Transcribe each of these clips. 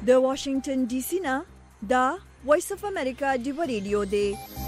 د واشنگټن ډي سي نه دا وایس اف امریکا دی ریډیو دی.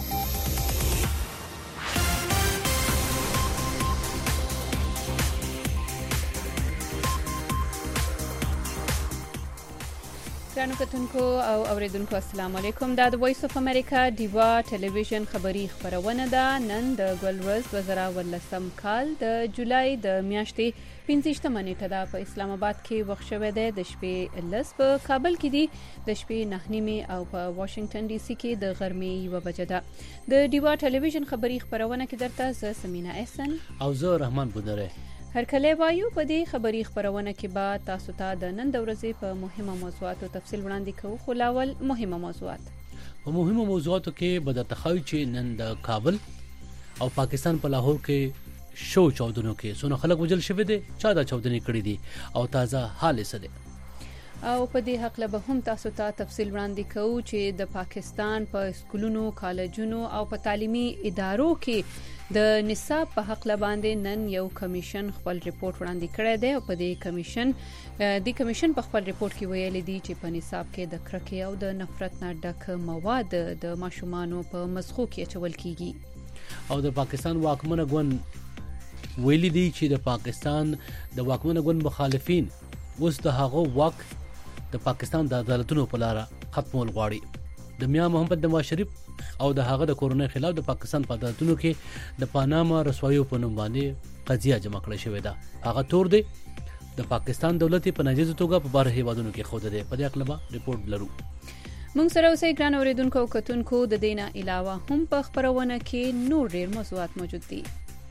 ګرانو کتونکو او اوریدونکو السلام علیکم. دا د وایس اف امریکا دیوا ټلویزیون خبری خبرونه ده. نن د ګلورز 2018 کال د جولای د میاشتې 15 نیټه ده. په اسلام آباد کې وخت شوی دی د شپې 10 په کابل کې دی د شپې 9 او په واشنگټن ډي سي کې د غرمې 1 بجه ده. د دیوا ټلویزیون خبری خبرونه کې درته زه سمینا احسن او زه رحمان بودره هر کله وایو. په دې خبری خبرونه کې به تاسو ته د نن د ورځې په مهمه موضوعاتو تفصیل وړاندې کوو. خو لاول مهمه موضوعات. په مهمه موضوعاتو کې به د تخوي چې نن د کابل او پاکستان په لاهور کې شو چاودنو کې څونه خلک وجل شوی دي، چا دا چاودنې کړې دي او تازه حال څه دی. او په دې حق له به هم تاسو ته تفصیل وړاندې کوو چې د پاکستان په سکولونو، کالجونو او په تعلیمي ادارو کې د نصاب په حق له باندې نن یو کمیشن خپل ریپورت وړاندې کړی دی. او په دې کمیشن په خپل ریپورت کې ویلي دي چې په نصاب کې د کرکې او د نفرت نه ډک مواد د ماشومانو په مزخو کې اچول کیږي. او د پاکستان واکمنه ګوند ویلي دي چې د پاکستان د واکمنه ګوند مخالفین اوس د هغه واک د پاکستان د عدالتونو په لار ختمول غواړي. د میا محمد نواز شریف او د هغه د کورونې خلاف د پاکستان په عدالتونو کې د پاناما رسوایو په نوم باندې قضیه جمع کړې شوې ده. هغه تور دی د پاکستان دولت په ناجیز توګه په بهر هیوادونو کې خوده دی. په دې اړه ریپورت لرو. موږ سره اوسئ ګران اوریدونکو او کتونکو. د دینه علاوه هم په خبرونه کې نور ډیر موضوعات موجود دي.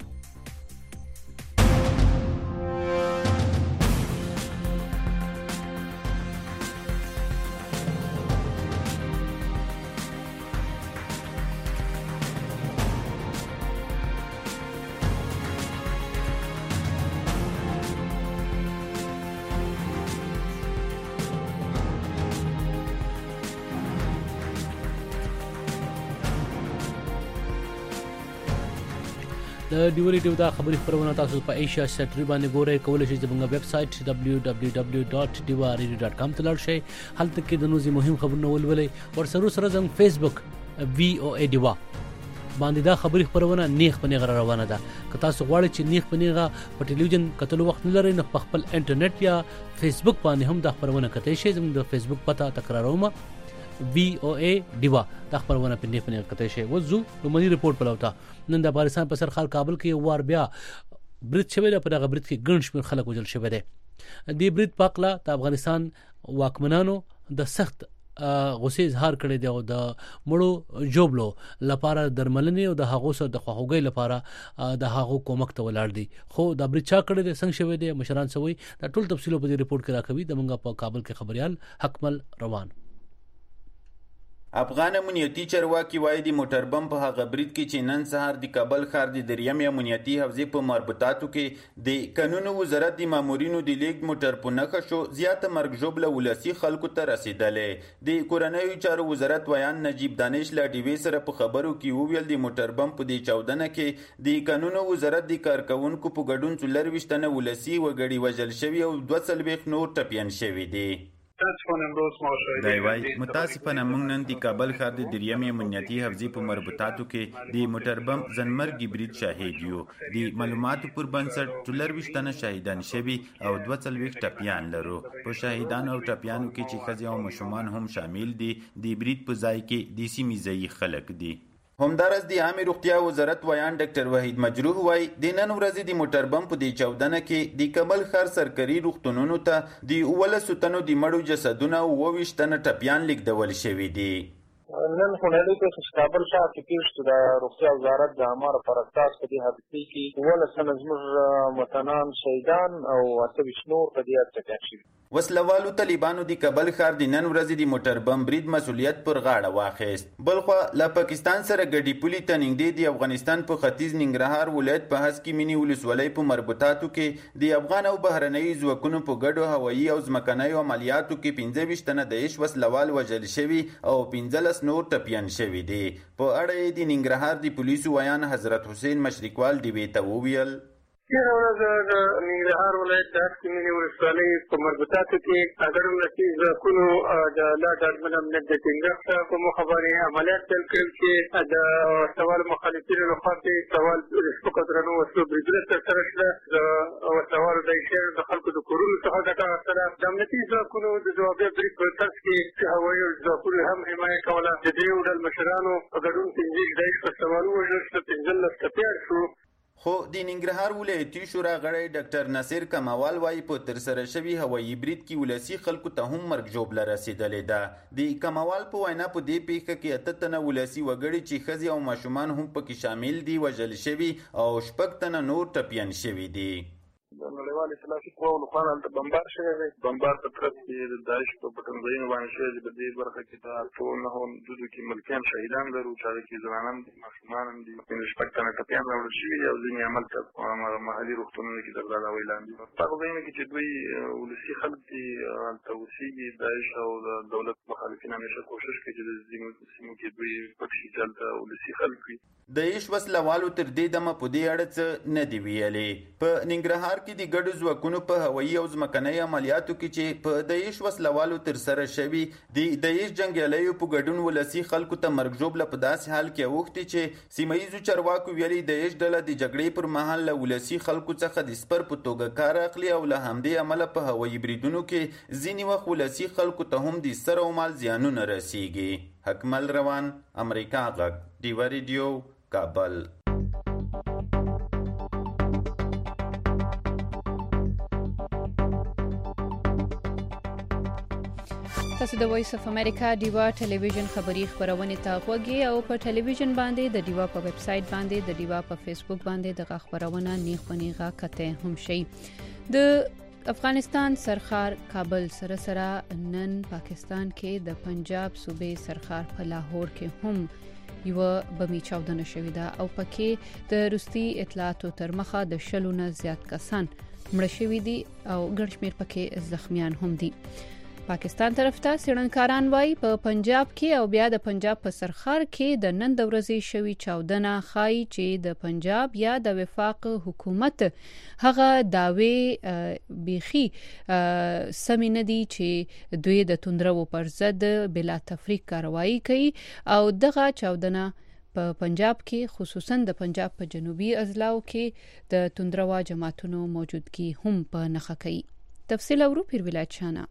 د ډیوري ډیو دا خبري خبرونه تاسو په ایشیا سټری باندې ګورئ. کولای شئ زموږ ویب سټ www.diwaready.com ته لاړ شئ. هلته کې د نوزي مهم خبرونه ولولئ. ورسره زموږ فیسبوک VOA دیوا باندې دا خبري خبرونه نیخ په نیغه روانه ده. که تاسو غواړئ چې نیخ په نیغه په ټلویزیون کتلو وخت نه لرئ، نو په خپل انټرنیټ یا فیسبوک باندې هم دا خبرونه کتئ شئ. زموږ د فیسبوک پته تکراروم VOA دیوا د خبرونه په نیخ کتئ شئ. وځو لومړی ریپورت پلوتا. نن د افغانستان په سرخال کابل کې وار بیا برید شوی دی. په دغه برید کې ګڼ شمېر خلک وژل شوی دی. دې برید په اړه د افغانستان واکمنانو د سخت غوسې اظهار کړی دی او د مړو جوړلو لپاره درملنې او د هغو سره د خواخوږۍ لپاره د هغو کومک ته ولاړ دي. خو دا برید چا کړی دی، څنګه شوی دی، مشران سوي، دا ټول تفصیل په دې ریپورت کې راکوي. د منګه په کابل کې خبريال حکمل روان. افغان امنیتي چارواکي وایي د موټر بم په هغه برید کې چې نن سهار د کابل ښار د دریم امنیتي حوزې په مربوطاتو کې د قانون وزارت د مامورینو د لیږد موټر په نښه شو زیاته مرګ ژوبله ولسي خلکو ته رسېدلې. د کورنیو چارو وزارت ویان نجیب دانش له ډیوې سره په خبرو کې وویل د موټر بم په دې چاودنه کې د قانون وزارت د کارکونکو په ګډون 24 تنه ولسي وګړي وژل شوي او 42 نور ټپیان شوي دي. دی وايي متاسفانه موږ نن د کابل ښار د دریم امنیتي حوزې په مربوطاتو کې د موټر بم ځنمرګي برید شاهد یو. د معلوماتو پر بنسټ 24 تنه شهیدان شوي او 42 ټپیان لرو. په شهیدان او ټپیانو کې چې ښځې او ماشومان هم شامل دي. د برید په ځای کې د سیمې ځایي خلک دي. همدارس د عامه روغتیا وزارت ویان ډاکټر وحید مجروح وایي د نن ورځې د موټر بم په دې چاودنه کې د کابل ښار سرکاري روغتونونو ته د 19 تنو د مړو جسدونه او 22 تنه ټپیان لیږدول شوي دي. نن خونړۍ کې چې کابل ښار کې پیښ شو د روغتیا وزارت د امر پر اساس په دې حادثه کې 19 تنه زموږ متنان شهیدان او 28 نور په دې اړه شوي. وسلوالو طالبانو د کابل ښار د نن ورځې د موټر بم برید مسؤلیت پر غاړه واخیست. بلخو له پاکستان سره ګډي پولي ته نږدې د افغانستان په ختیځ ننګرهار ولایت په هسکې مینی ولسوالۍ په مربوطاتو کې د افغان او بهرنیو ځواکونو په ګډو هوایي او ځمکنیو عملیاتو کې 25 تنه داعش وسلوال وژل شوي او 15 نور ټپیان شوي دي. په اړه د ننګرهار د پولیسو ویان حضرت حسین مشرقوال ډیوې ته وویل تېره ورځ د ننګرهار ولایت د هسکې ولسوالۍ په مربوطاتو کې ګډو ملتي ځواکونو د لا ډاډمن امنیت د ټینګښت په موخه باندې عملیات پیل کړل چې د سوال مخالفینو لخوا کې سوال د سپکو درنو وسلو بریدونه ترسره شوه. د وسلوالو د ایشیانو د خلکو د کورونو څخه ګټه اخیستله. د امنیتي ځواکونو د ځوابي برید په ترڅ کې هوایي ځواکونو هم حمایه کوله. د دریو ډلو مشرانو په ګډون 15 د عشق سوال ووژل شو، 15 ټپیان شو. خو د ننګرهار ولایتي شورا غړی ډاکټر ناصر کموال وایي په ترسره شوي هوایي برید کې ولسي خلکو ته هم مرګ ژوبله رسېدلې ده. د کموال په وینا په دې پیښه کې 8 تنه ولسي وګړي چې ښځې او ماشومان هم پکې شامل دي وژل شوي او 6 تنه نور ټپیان شوي دي. د نړیوال اسلامي قواو لخوا هلته بمبار شوی دی. بمبار په ترڅ کې د داعش په پټنځایونو باندې شوی دی. په دې برخه کې د ټول 9 حدودو کې ملکیان شهیدان لرو، چې هغې کې زنانان دي، ماشومان هم دي. 15 تنه ټپیان راوړل شوي دي او ځینې هملته محلي روغتونونو کې درداړه ویلان دي. په هغه ځایونو کې چې دوی ولسي خلک دي هلته اوسېږي. داعش او د دولت مخالفین همیشه کوشش کوي چې د ځینو سیمو کې دوی پټ شي چې هلته ولسي خلک وي. داعش وسلوالو تر دې دمه په دې اړه څه نه دي ویلي. په ننګرهار کې د ګډو ځواکونو په هوایي او ځمکنۍ عملیاتو کې چې په داعش وسلوالو ترسره شوي د داعش جنګیالیو په ګډون ولسي خلکو ته مرګ ژوبله په داسې حال کې اوښتې چې سیمه ییزو چارواکو ویلي داعش ډله د جګړې پر مهال له ولسي خلکو څخه د سپر په توګه کار اخلي او له همدې امله په هوایي بریدونو کې ځینې وخت ولسي خلکو ته هم د سر او مال زیانونه رسیږي. حکمل روان، امریکا غږ، ډیوا ریډیو، کابل. تاسو د وایس اف امریکا ډیوا ټلویزیون خبری خبرونه ته غوږی او په ټلویزیون باندې د ډیوا په ویب سټ باندې د ډیوا په فیسبوک باندې د خبرونه نیغه کته هم شي. د افغانستان سرخار کابل سره نن پاکستان کې د پنجاب صوبې سرخار په لاهور کې هم یو بمی چاودنه شوې ده او پکې د روسي اطلاعاتو تر مخه د 40 نه زیات کسان مړ شوي دي او ګڼ شمېر پکې زخمیان هم دي. پاکستان طرف ته څېړنکاران وایي په پنجاب کې او بیا د پنجاب په سرخار کې د نن د ورځې شوي چاودنه ښایي چې د پنجاب یا د وفاق حکومت هغه داوی بیخي سمې نه دي چې دوی د توندرو پر ضد بلا تفریق کاروایی کوي او دغه چاودنه په پنجاب کې خصوصا د پنجاب په جنوبي اضلاعو کې د توندرو جماعتونو موجودګي هم په نښه کوي. تفصیل اورو پیر ولایت شانه.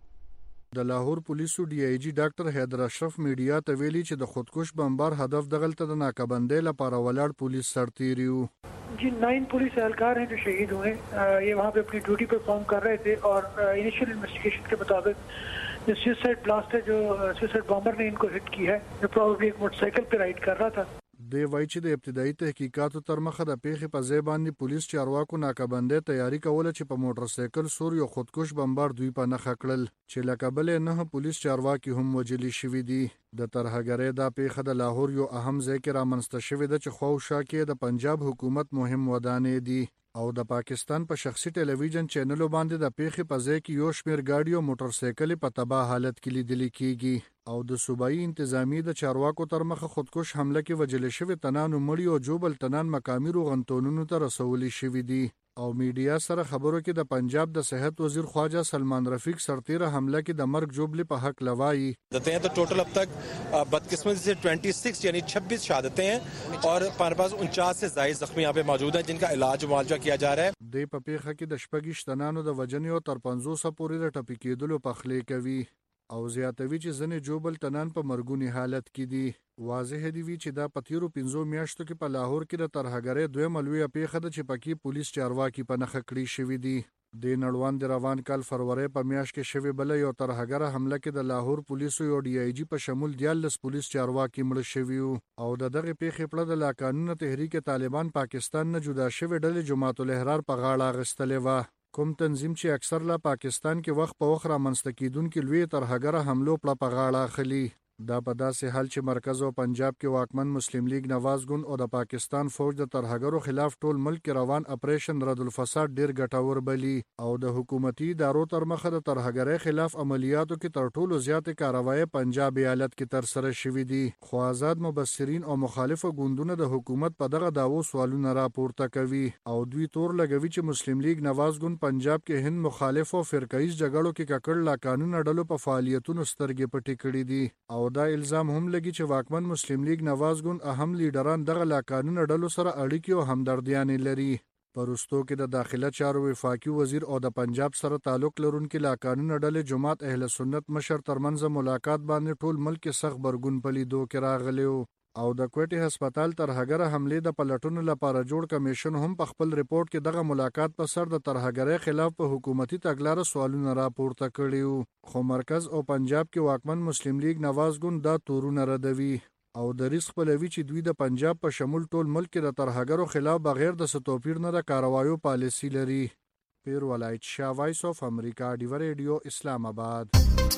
د لاهور پولیسو ډي آی جی ډاکټر حیدر اشرف میډیا ته ویلي چې د خودکش بمبار هدف دغلته د ناکابندۍ لپاره ولاړ پولیس سرتیریو. जी 9 पुलिस एहलकार हैं जो शहीद हुए. ये वहाँ पे अपनी ड्यूटी परफॉर्म कर रहे थे और इनिशियल इन्वेस्टिगेशन के मुताबिक जो सुसाइड ब्लास्ट है, जो सुसाइड बॉम्बर ने इनको हिट की है, जो प्रोबेबली एक मोटरसाइकिल पे राइड कर रहा था. دی وایي چې د ابتدایي تحقیقاتو تر مخه د پیښې په ځای باندې پولیس چارواکو ناکابندۍ تیاری کوله چې په موټر سایکل سور یو خودکش بمبار دوی په نښه کړل چې له کابل نه پولیس چارواکي هم وژلي شوي دي. د ترهګرۍ دا پیښه د لاهور یو اهم ځای کې رامنځته شوې ده چې خواوشا کې د پنجاب حکومت مهم ودانې دي او د پاکستان په شخصي ټلویزیون چینلو باندې د پیښې په ځای کې یو شمېر ګاډي او موټر سایکل په تباه حالت کې لیدل کېږي او د صوبایي انتظامی د چارواکو تر مخه خودکش حمله کې وژل شوي تنانو مړي او جوبل تنان مقامي روغتونونو ته رسولي شوي دي او میډیا سره خبرو کې د پنجاب د صحت وزیر خواجه سلمان رفیق سرتیره حمله کې د مرګ جوبلې په حق لوایي देते हैं तो टोटल अब तक बदकिस्मती से 26 यानी 26 शहादतें हैं और हमारे पास 49 से ज्यादा जख्मी यहाँ पे मौजूद हैं जिनका इलाज मुआवजा किया जा रहा है. د په پیښه کې د شپږ تنانو د وجنې او تر 500 پورې د ټپي کېدلو په خلی کوي او زیاتوي چې ځنې جوبل تنان په مرګونی حالت کې دي. واضح دی وی چې دا پتیرو 15 میاشتو کې په لاهور کې د ترهګرۍ دوه ملوي پیښه د چپکی پولیس چارواکي په نخ کړی شوې دي. د نړوان د روان کال فروری په میاشت کې شوی بل یو ترهګره حمله کې د لاهور پولیسو یو ډي آی جی په شمول 14 پولیس چارواکي مړ شوي او د دغه پیښې په د لا قانون تحریک طالبان پاکستان نه جدا شوی ډلې جماعت الاحرار په غاړه غستلې و. کوم تنظیم چې اکثر لا پاکستان کې وخت په وخت رامنځته کیدونکو لوی ترهګره حملو په غاړه اخلي. دا په داسې حال چې مرکز او پنجاب کې واکمن مسلم لیگ نواز ګوند او د پاکستان فوج د ترهګرو خلاف ټول ملک کې روان اپریشن رد الفساد ډیر ګټور بلی او د حکومتي ادارو تر مخه د ترهګرۍ خلاف عملیاتو کې تر ټولو زیاتې کاروایی پنجاب ایالت کې تر سره شوې دي. خو آزاد مبصرین او مخالفه ګوندونه د حکومت په دغه داوو سوالونه راپورته کوي او دوی تور لګوي چې مسلم لیگ نواز ګوند پنجاب کې هند مخالف او فرقایز جګړو کې ککړ لا قانون ډلو په فعالیتونو سترګې پټې کړې دي او دا الزام هم لګي چې واکمن مسلم لیگ نواز ګوند اهم لیډران دغه لا قانون ډلو سره اړیکې او همدردیانې لري. پرستو کې د داخله چارو وفاقي وزیر او د پنجاب سره تعلق لرونکي لا قانون ډلې جماعت اهل سنت مشر ترمنځ ملاقات باندې ټول ملک سخت برګون پلیدو کې راغلی او د کوټي هسپتال ترهګره حمله د پلټونو لپاره جوړ کمیشن هم په خپل ریپورت کې دغه ملاقات په سر د ترهګرۍ خلاف په حکومتي تګلارې سوالونه راپورته کړي خو مرکز او پنجاب کې واکمن مسلم لیگ نواز ګوند دا تورونه ردوي او د ریسک خپلوي چې دوی د پنجاب په شمول ټول ملک کې د ترهګرو خلاف بغیر د ستوپیر نه د کاروایو پالیسی لري. پیر ولایت شاه وایس اف امریکا ډیو ریډیو اسلام آباد.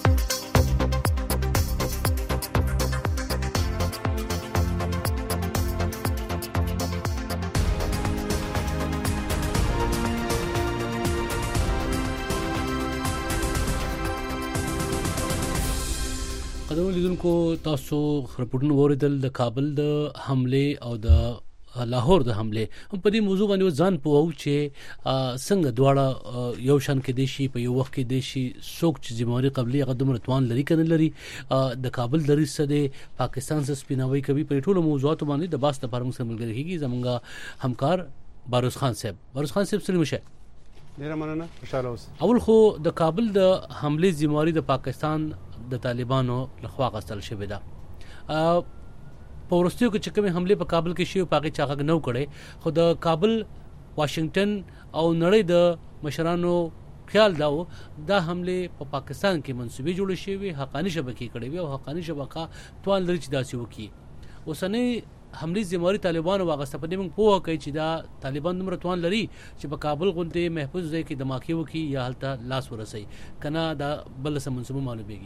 قدرمنو لیدونکو تاسو رپورټونه واوریدل د کابل د حمله او د لاهور د حمله هم په دې موضوع باندې ځان پوهو چې څنګه دواړه یو شان کې دیشي په یو وخت کې دیشي څوک چې ذمہواری قبلي قدم رتوان لري کنه لري د کابل د رئیس د پاکستان سره سپیناوي کوي په ټولو موضوعاتو باندې د باس د پرمختګ سره ملګری کیږي زمونږ همکار باروز خان صاحب سلام شه. ډیر مننه خوشاله اوس. اول خو د کابل د حمله ذمہواری د پاکستان د طالبانو لخوا غستل شوې ده. په ورستیو کې چې کومه حمله په کابل کې شوه پاکي چاغه نو کړي خو د کابل واشنگټن او نړۍ د مشرانو خیال داو دا حمله په پاکستان کې منسوبې جوړ شوې حقانی شبکې کړي وي او حقانی شبکه توان لري چې داسې وکړي. اوسنۍ حمله ذمہواری طالبانو واغسته په دې موږ پوهه کوي چې دا طالبان دومره توان لري چې په کابل غونډه محفوظ ځای کې دماکي وکي یا حالت لاس ورسي کنه دا بل سم منسوبه معلومیږي.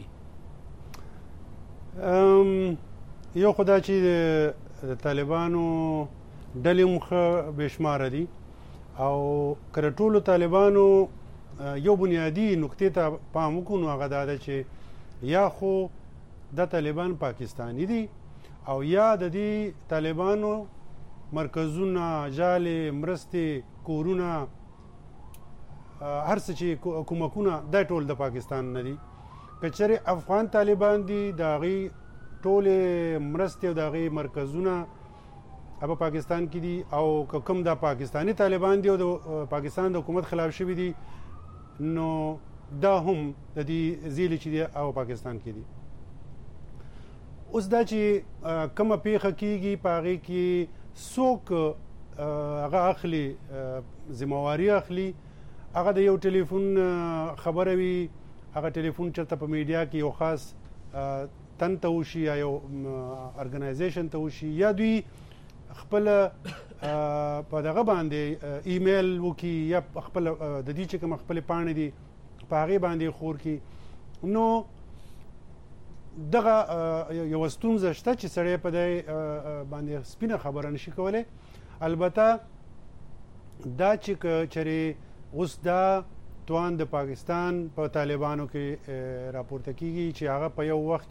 یو خدای چې طالبانو ډلې مخه بشمار دي او کله ټولو طالبانو یو بنیادی نقطې ته پام وکړو هغه دا ده چې یا خو د طالبان پاکستانی دي او یا د دې طالبانو مرکزونه جالې مرستې کورونه هر څه چې کومکونه دا ټول د پاکستان نه دي. که چېرې افغان طالبان دي د هغې ټولې مرستې او د هغې مرکزونه په پاکستان کې دي او که کوم د پاکستانی طالبان دي او د پاکستان د حکومت خلاف شوي دي نو دا هم د دې زیلې چې دي او پاکستان کې دي. اوس دا چې کومه پیښه کیږي په هغې کې څوک هغه اخلي ذمہواري اخلي هغه د یو ټلیفون خبره وي هغه ټلیفون چېرته په میډیا کې یو خاص تن ته وشي یا یو ارګنایزیشن ته وشي یا دوی خپل په دغه باندې ایمیل وکړي یا خپل د دې چې کوم خپل پاڼې دي په هغې باندې خور کړي نو دغه یو ستونزه شته چې سړی په دې باندې سپینه خبره نشي کولی. البته دا چې چېرې اوس دا توان د پاکستان په طالبانو کې راپورته کیږي چې هغه په یو وخت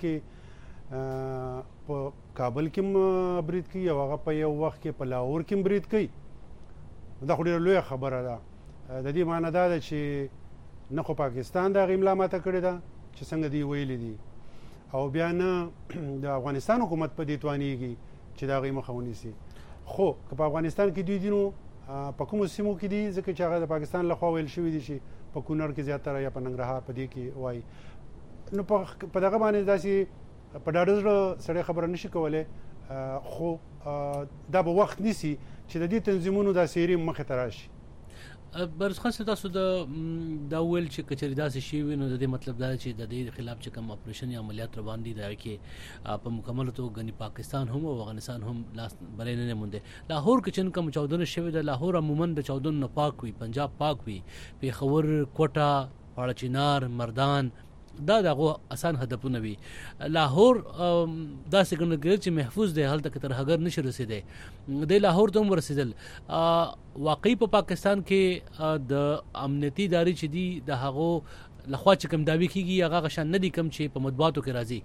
کې په کابل کې برید کوي او هغه په یو وخت کې په لاهور کې برید کوي دا خو ډېره لویه خبره ده. د دې معنی دا ده چې نه خو پاکستان د هغې ملا ماته کړې ده چې څنګه دوی ویلي دي او بیا نه د افغانستان حکومت په دې توانیږي چې د هغې مخه ونیسي. خو که په افغانستان کې دوی دي نو په کومو سیمو کې دي ځکه چې هغه د پاکستان لخوا ویل شوي دي چې په کونړ کې زیاتره یا په ننګرهار په دې کې وایي نو په دغه باندې داسې په ډاډه زړه سړی خبره نشي کولی خو دا به وخت نیسي چې د دې تنظیمونو دا سیرې مخې ته راشي. برز خاص تاسو د ویل چې کچری داسې شی وي نو د دې مطلب دا چې د دې خلاف چې کوم اپریشن یا عملیات روان دي دا کې په مکمل توګه غني پاکستان هم او افغانستان هم لاس بلې نه مونږ لاهور کې چې کوم چاودنه شوی د لاهور عموما د چاودنو نه پاک وي پنجاب پاک وي پیښور کوټه پاړچینار مردان دا دغه اسان هدفونه وي. لاهور داسې ګڼل کېږي چې محفوظ دی، هلته کې ترهګر نشي رسېدی. د لاهور ته هم ورسېدل. واقعي په پاکستان کې د امنیتي ادارې چې دي د هغو لخوا چې کوم دعوی کېږي هغه شان نه دي کوم چې په مطبوعاتو کې راځي.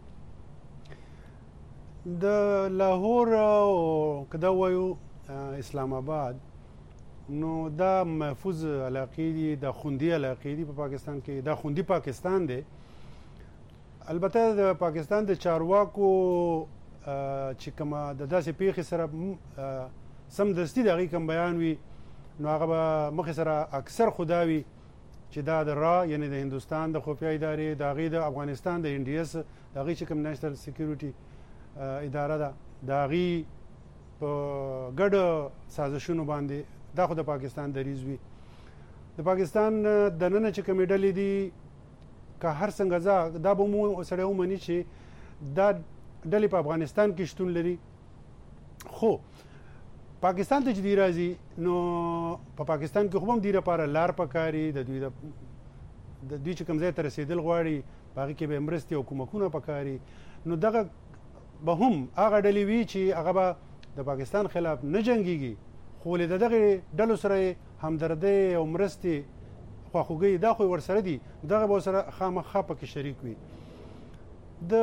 د لاهور او کدا وایو اسلام آباد نو دا محفوظ علاقې دي، د خوندي علاقې دي په پاکستان کې. دا خوندي پاکستان دی. البته د پاکستان د چارواکو چې کومه د داسې پیښې سره سمدستي د هغې کوم بیان وي نو هغه به مخې سره اکثر خدا وي چې دا د را یعنی د هندوستان د خفیه ادارې د هغې د افغانستان د ان ډي اس د هغې چې کوم نیشنل سکیورټي اداره ده د هغې په ګډ سازشونو باندې دا خو د پاکستان دریځ وي. د پاکستان دننه چې کومې ډلې دي که هر څنګه ځه دا به مو سړی ومني چې دا ډلې په افغانستان کې شتون لري، خو پاکستان ته چې دوی راځي نو په پاکستان کې خو هم دوی لپاره لار پکاري، د دوی چې کوم ځای ته رسېدل غواړي په هغې کې به مرستې او کومکونه پکاري. نو دغه به هم هغه ډلې وي چې هغه به د پاکستان خلاف نه جنګېږي خو د دغې ډلو سره همدردۍ او مرستې خواخوږۍ دا خو ورسره دي، دغه به ورسره خامخا پکې شریک وي. د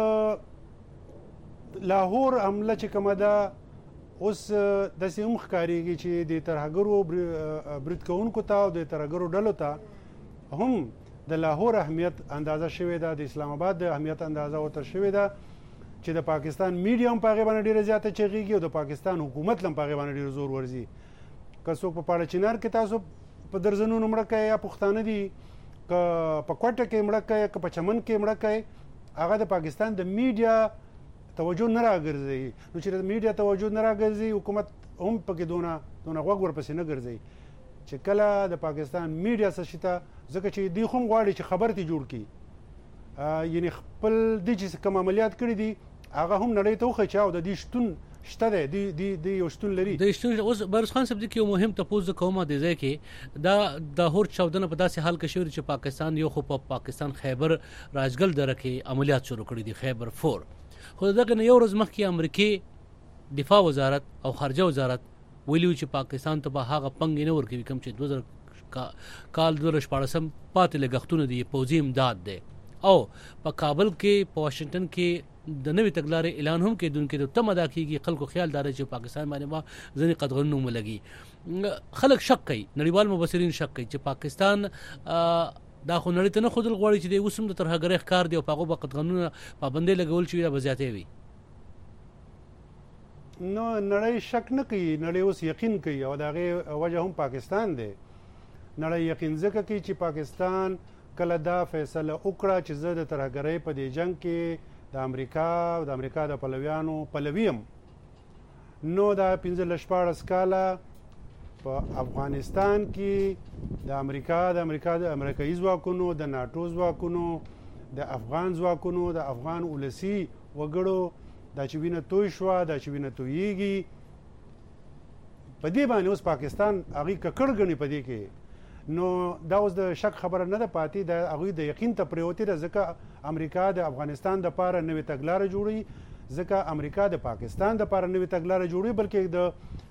لاهور حمله چې کومه ده اوس داسې هم ښکارېږي چې د ترهګرو برید کوونکو ته او د ترهګرو ډلو ته هم د لاهور اهمیت اندازه شوې ده، د اسلام آباد د اهمیت اندازه ورته شوې ده چې د پاکستان میډیا هم په هغې باندې ډېره زیاته چغېږي او د پاکستان حکومت هم په هغې باندې ډېر زور ورځي. که څوک په پاړه چنار کې تاسو په درزنونو مړه کوئ یا پښتانه دي، که په کوټه کې مړه کوئ که په چمن کې مړه کوئ، هغه د پاکستان د میډیا توجه نه راګرځوي. نو چې د میډیا توجه نه راګرځي حکومت هم پکې دونه غوږ ورپسې نه ګرځوي. چې کله د پاکستان میډیا څه شي ته ځکه چې دوی خو هم غواړي چې خبر ته جوړ کړي، یعنې خپل دوی چې کوم عملیات کړي دي هغه هم نړۍ ته وښیي چې او د دې شتون شته دی، د یو شتون لري. د شتون اوس بروز خان صاحب کې یو مهم تپوس کومه دی ځای کې دا د هور چاودنه په داسې حال کې شوې چې پاکستان یو خو په پاکستان خیبر راجګل دره کې عملیات شروع کړي دي، خیبر 4. خو دغه نه یو ورځ مخکې امریکای دفاع وزارت او خارجه وزارت ویلي چې پاکستان ته به هغه پنګ نه ورکوي کوم چې 2000 کال 2014 پاتې لګښتونه دي، پوځي امداد دی. او په کابل کې په واشنگټن کې د نوې تګلارې اعلان هم کېدونکې د تم ادا کېږي. خلکو خیال دار چې پاکستان باندې ما ځینې قدغنونه ملګي. خلک شک کوي، نړیوال مبصرین شک کوي چې پاکستان دا خو نړۍ ته نه ښودل غواړي چې د اوس هم د ترهګرۍ ښکار دی او په هغو به قدغنونه پابندۍ لګول شوي دا به زیاتې وي. نو نړۍ شک نه کوي، نړۍ اوس یقین کوي او د هغې وجه هم پاکستان دی. نړۍ یقین ځکه کوي چې پاکستان کله دا فیصله وکړه چې زه د ترهګرۍ په دې جنګ کې د امریکا د پلویانو پلوي یم. نو دا 15-14 کاله په افغانستان کې د امریکایي ځواکونو، د ناټو ځواکونو، د افغان ځواکونو، د افغان ولسي وګړو دا چې وینه توی شوه، دا چې وینه تویېږي، په دې باندې اوس پاکستان هغې ککړ ګڼي په دې کې. نو دا اوس د شک خبره نه ده پاتې، د هغوی د یقین ته پرېوتې ده ځکه امریکا د افغانستان دپاره نوې تګلاره جوړوي، ځکه امریکا د پاکستان دپاره نوې تګلاره جوړوي. بلکې د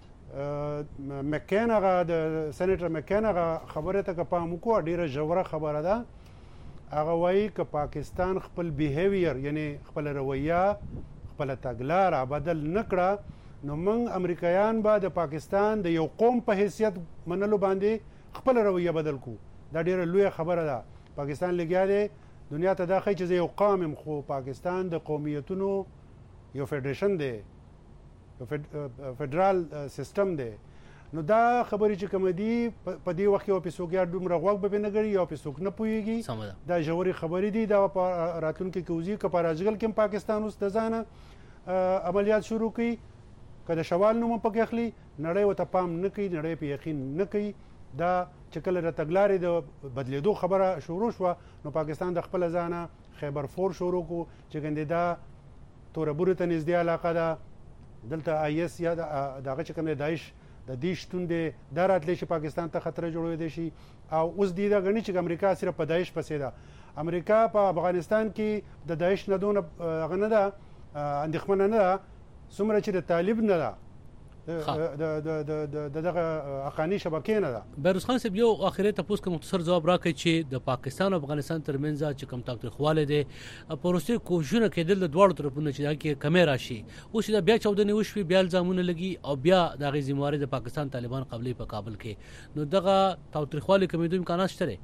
مکین هغه د سینیټر مکین هغه خبره ته که پام وکړو ډېره ژوره خبره ده. هغه وایي که پاکستان خپل بیهیویر یعنی خپله رویه خپله تګلاره بدل نه کړه نو موږ امریکایان به د پاکستان د یو قوم په حیثیت منلو باندې خپل رویه بدل کو. دا ډیره لویه خبره ده. پاکستان لګیا دی دنیا ته دا ښایي چې زه یو قوم یم، خو پاکستان د قومیتونو یو فیډریشن دی، یو فیډرال سیستم دی. نو دا خبرې چې کومه دي په دې وخت کې یو پې څوک یا دومره غوږ به پې نه ګړي یا پې څوک نه پوهېږي. دا ژورې خبرې دي. دا په راتلونکي کې وځي که په راجګل کې هم پاکستان اوس د ځانه عملیات شروع کړي، که د شوال نوم پکې اخلي، نړۍ ورته پام نه کوي، نړۍ پې یقین نه کوي. دا چې کله د تګلارې د بدلېدو خبره شروع شوه نو پاکستان د خپله ځانه خیبر 4 شروع کړو چې ګندې دا توره بورې ته نږدې علاقه ده. دلته IS یا د هغه چې کوم دی داعش د دې شتون دی دا راتلی شي پاکستان ته خطر جوړولی شي او اوس دې دا ګڼي چې امریکا صرف په داعش پسې ده امریکا په افغانستان کې د داعش نه دونه هغه نه ده اندېښمنه نه ده څومره چې د طالب نه ده د دغه حقاني شبکې نه ده. بیروز خان صاحب یو اخري تاسو کوم مختصر جواب راکړئ چې د پاکستان او افغانستان ترمنځ چې کوم تاوتریخوالی دی پروسې کوششونه کېدل د دواړو طرفونو چې دا کې کمې راشي اوس دا بیا چاودنې وشوي بیا الزامونه لګي او بیا د هغې ذمهواري د پاکستان طالبان قبلې په کابل کې نو دغه تاوتریخوالی کمېدو امکانات شته دی؟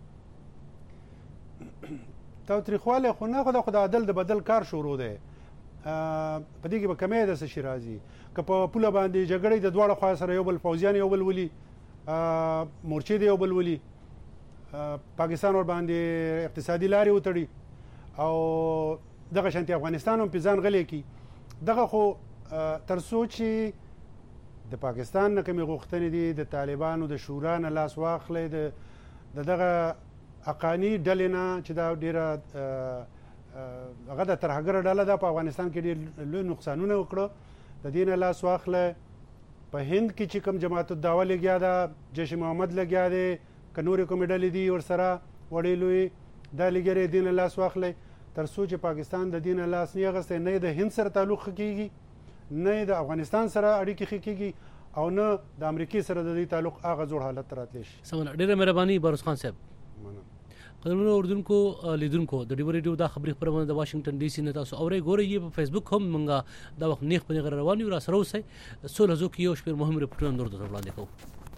تاوتریخوالی خو نه خو د عدل د بدل کار شروع دی په دې کې به کمې د څه شي راځي که په پوله باندې جګړې د دواړو خوا سره یو بل پوځیان یو بل ولي مورچې د یو بل ولي پاکستان ور باندې اقتصادي لارې وتړي او دغه شانتي افغانستان هم په ځان غلی کی دغه خو تر څو چې د پاکستان نه کومې غوښتنې دي د طالبانو د شورا نه لاس واخلي د دغه حقاني ډلې نه چې دا ډېره هغه د ترهګره ډله ده په افغانستان کې ډېر لوی نقصانونه وکړه د دې نه لاس واخله په هند کې چې کوم جماعت الدعوه لګیا ده جیش محمد لګیا دی که نورې کومې ډلې دي ورسره وړې لوی دا لګیا دی دې نه لاس واخلی تر څو چې پاکستان د دې نه لاس نه اخیستی نه د هند سره تعلق ښه کېږي نه د افغانستان سره اړیکې ښه کېږي او نه د امریکې سره د دې تعلق هغه زوړ حالت ته راتلی شي. سمه ډېره مهرباني بیروز خان صاحب. قدرمنو اردوونکو لیدونکو د ډیو ریډیو دا خبري خبرونه د واشنگټن ډي سي نه تاسو اورئ ګورئ په فیسبوک هم مونږه دا وخت نیخ په غیر روان یو را سره اوسئ سول هزو کې یو شپږ مهم رپورټونه نور درته وړاندې کوو.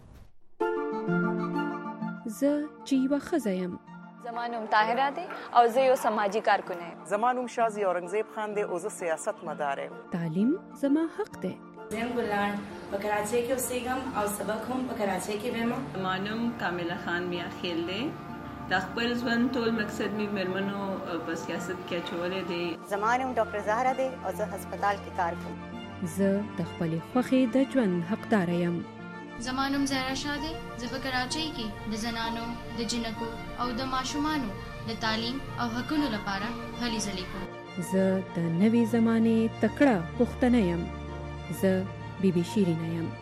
زه چې یوه ښځه یم زمانوم طاهره دی او زه یو سماجی کارکونه یم. زمانوم شازي اورنګزیب خان دی او زه سیاست مدار یم. تعلیم زما حق دی. زم ګلان په کراچۍ کې اوسېږم او سبق هم په کراچۍ کې وایم. زمانوم کامله خان میا خیل دی د خپل ژوند ټول مقصد می مېرمنو په سیاست کې اچولې دی. زمانوم ډاکټر زهرا دی او زه هسپتال کې کار کوم. زه د خپلې خوښې د ژوند حقدار یم. زمانوم زهرا شاه دی زه په کراچۍ کې د زنانو د جنکو او د ماشومانو د تعلیم او حقوقو لپاره هلې ځلې کوم. زه د نوې زمانې تکړه پښتنه یم. زه بیبي شیرینه یم.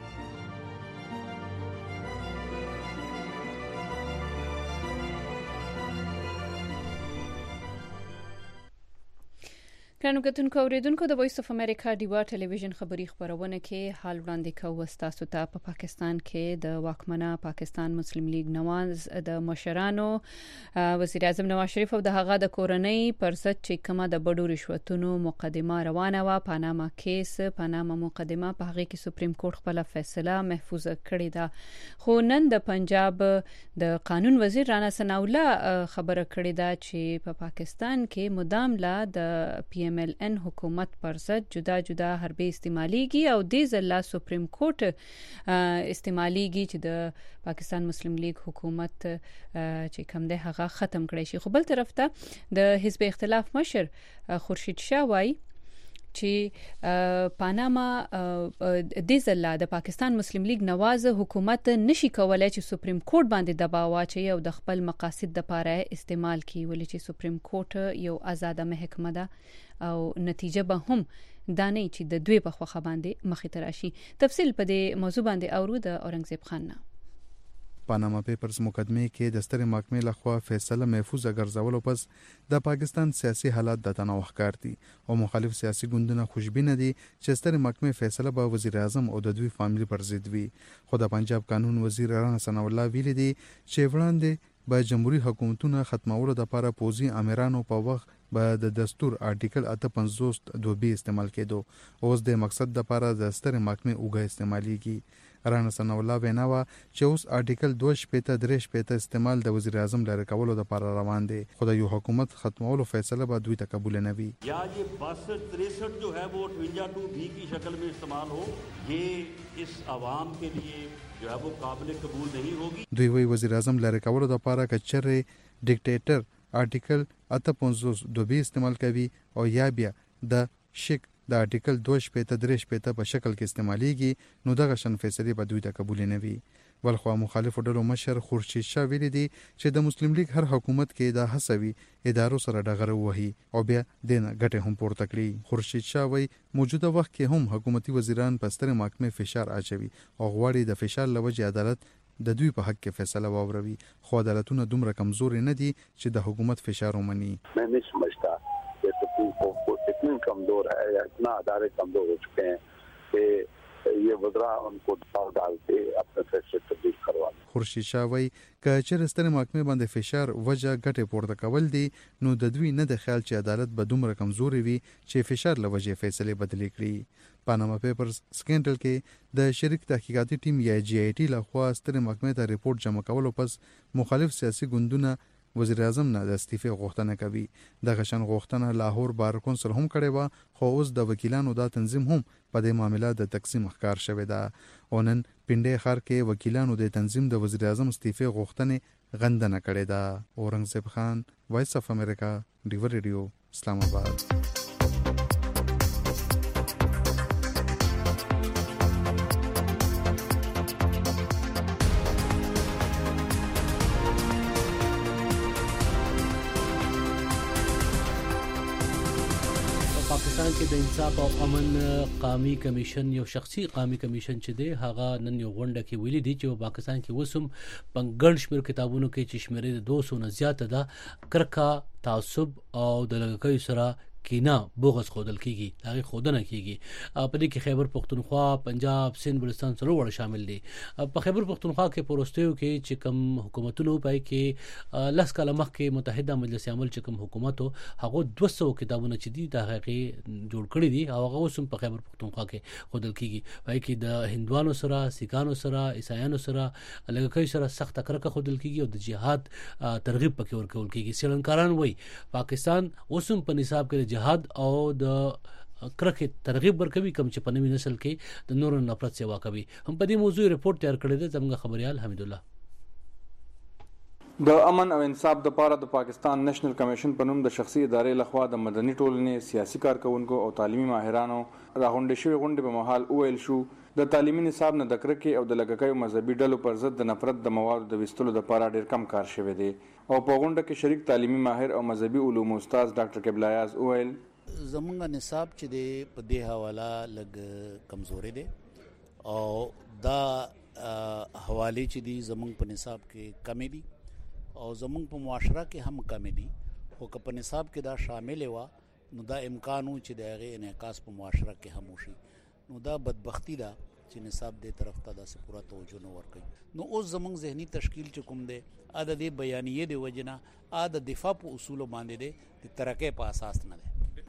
ګرانو کتونکو اوریدونکو د وایس اف امریکا ډیوا ټلویزیون خبری خبرونه کې حال وړاندې کوو تاسو ته په پاکستان کې د واکمنه پاکستان مسلم لیگ نواز د مشرانو وزیر اعظم نواز شریف او د هغه د کورنۍ پر ضد چې کومه د بډو رشوتونو مقدمه روانه و پاناما کیس پاناما مقدمه په هغه کې سپریم کورټ خپل فیصله محفوظ کړې ده خو نن د پنجاب د قانون وزیر رانا ثناء الله خبره کړې ده چې په پاکستان کې مدام لا د MLN حکومت پر ضد جدا جدا حربي استعماليږي او د ځلا سپریم کورټ استعماليږي چې د پاکستان مسلم لیگ حکومت چې کوم ده هغه ختم کړي شي. خو بل طرف ته د حزب اختلاف مشر خورشید شاه وایي چې پاناما د ځلا د پاکستان مسلم لیگ نواز حکومت نشي کولای چې سپریم کورټ باندې دباو واچي او د خپل مقاصد لپاره استعمال کړي ولې چې سپریم کورټ یو آزاده محکمه ده او نتیجه به هم دانه چې د دوی په خوخه باندې مخې ته راشي. تفصیل په دې موضوع باندې اورو د اورنګزیب خان نه. پاناما پیپرز مقدمه کې د ستر محکمې لخوا فیصله محفوظه ګرځولو پس د پاکستان سیاسي حالات د تنوع ښکار دي او مخالف سیاسي ګوندونه خوشبینه دي چې ستر محکمې فیصله به وزیر اعظم او د دوی فامیل پر ضد وي. خو د پنجاب قانون وزیر رانا ثناء الله ویلي دي چې وړاندې به جمهوریت حکومتونه ختمولو لپاره پوزي امیرانو په وخت به د دستور آرټیکل 58 دوبي استعمال کېدو اوس د مقصد لپاره د ستر محکمې اوګه استعماليږي. رانا ثناء الله ویناوه چې اوس آرټیکل 2 استعمال د وزیر اعظم لپاره کولو لپاره روان دي خو د یو حکومت ختمولو فیصله به دوی ته قبول نه وي. یا یہ 62-63 جو ہے وہ 58(b) کی شکل میں استعمال ہو یہ اس عوام کے لیے جو ہے وہ قابل قبول نہیں ہوگی. دوی وی وزیر اعظم لپاره کولو لپاره کچره ډیکټیټر آرټیکل 58 استعمال کوي او یا بیا د شک د آرټیکل 2 په شکل کې استعماليږي نو دغه شن فیصله به دوی ته قبول نه وي. ولخوا مخالفو ډلو مشر خورشید شاه ویلي دي چې د مسلم لیگ هر حکومت کې دا هڅوي ادارو سره ډغره وهي او بیا دینه ګټه هم پورته کړي. خورشید شاه وایي موجوده وخت کې هم حکومتي وزیران په سترې محکمې فشار اچوي او غواړي د فشار له وجې عدالت د دوی په حق کې فیصله واوروي، خو عدالتونه دومره کمزوري نه دي چې د حکومت فشار ومني. मैं नहीं समझता कि सुप्रीम कोर्ट को इतनी कमजोर है या इतना अदारे कमजोर हो चुके हैं कि ये वज़रा उनको दबाव डाल के अपने फैसले तब्दील करवा दें. خورشید شاه وایي که چېرې سترې محکمې باندې فشار وجه ګټې پورته کول دي نو د دوی نه د خیال چې عدالت به دومره کمزوري وي چې فشار له وجې فیصلې بدلې کړي. پاناما پیپرز سکینډل کې د شریک تحقیقاتي ټیم یا GIT لخوا سترې محکمې ته ریپورت جمع کولو پس مخالف سیاسي ګوندونه وزیر اعظم نه د استعفې غوښتنه کوي. دغه شان غوښتنه لاهور بار کونسل هم کړې وه، خو اوس د وکیلانو دا تنظیم هم په دې معاملې د تقسیم ښکار شوی ده. او نن پنډۍ ښار کې وکیلانو د تنظیم د وزیر اعظم استعفې غوښتنې غندنه کړې ده. اورنګزیب خان، وایس اف امریکا، ډیور ریډیو، اسلام آباد. پاکستان کې د انصاف او امن قومي کمیشن یو شخصي قومي کمیشن چې دی هغه نن یو غونډه کې ویلي دي چې پاکستان کې وسوم په ګڼ شمېر کتابونو کې چې شمېر د 200 نه زیاته ده کرکه، تعصب او د لږکیو سره کینا بغض خودل کیږي، هغه خودنه کیږي. په دې کې خیبر پختونخوا، پنجاب، سند، بلوچستان سره وړ شامل دي. په خیبر پختونخوا کې پروستیو کې چې کوم حکومتونو پای کې لاس کاله مخکې متحده مجلس عامل چې کوم حکومت هغه 200 کتابونه چې دي د هغه جوړ کړی دي او هغه اوسم په خیبر پختونخوا کې خودل کیږي. پای کې د هندوانو سره، سیکانو سره، عیسایانو سره، لږکیو سره سخت کرکه خودل کیږي او د جهاد ترغیب پکې ورکول کیږي. سیلانکاران وایي پاکستان اوسم په نصاب کې جهاد او د کرکه ترغیب ورکوي کوم چې په نوي نسل کې د نور نفرت سیوا کوي. هم په دې موضوع ریپورت تیار کړی دی زموږ خبريال حمید الله. د امن او انصاف د پاره د پاکستان نېشنل کمیشن په نوم د شخصي ادارې لخوا د مدني ټولنې، سیاسي کارکونکو او تعلیمي ماهرانو راغونډې شوې غونډې په محل وویل شو د تعلیمي نصاب نه د کرکې او د لږکیو مذهبي ډلو پر ضد د نفرت د موادو د ویستلو لپاره ډېر کم کار شوی دی. او په غونډه کې شریک تعلیمي ماهر او مذهبي علومو استاد ډاکټر قبله یاز وویل زمونږ نصاب چې دی په دې حواله لږ کمزوري دی او دا حواله چې دی زمونږ په نصاب کې کمی دي او زمونږ په معاشره کې هم کمی دي. خو که په نصاب کې دا شامل و نو دا امکان و چې د هغې انعکاس په معاشره کې هم وشي. نو دا بدبختی ده چې نصاب دې طرف ته داسې پوره توجه نه ورکوي. نو اوس زمونږ ذهني تشکیل چې کوم دی د دې بیانیې د وجې نه د دفاع په اصولو باندې دی، د ترقۍ په اساس نه دی.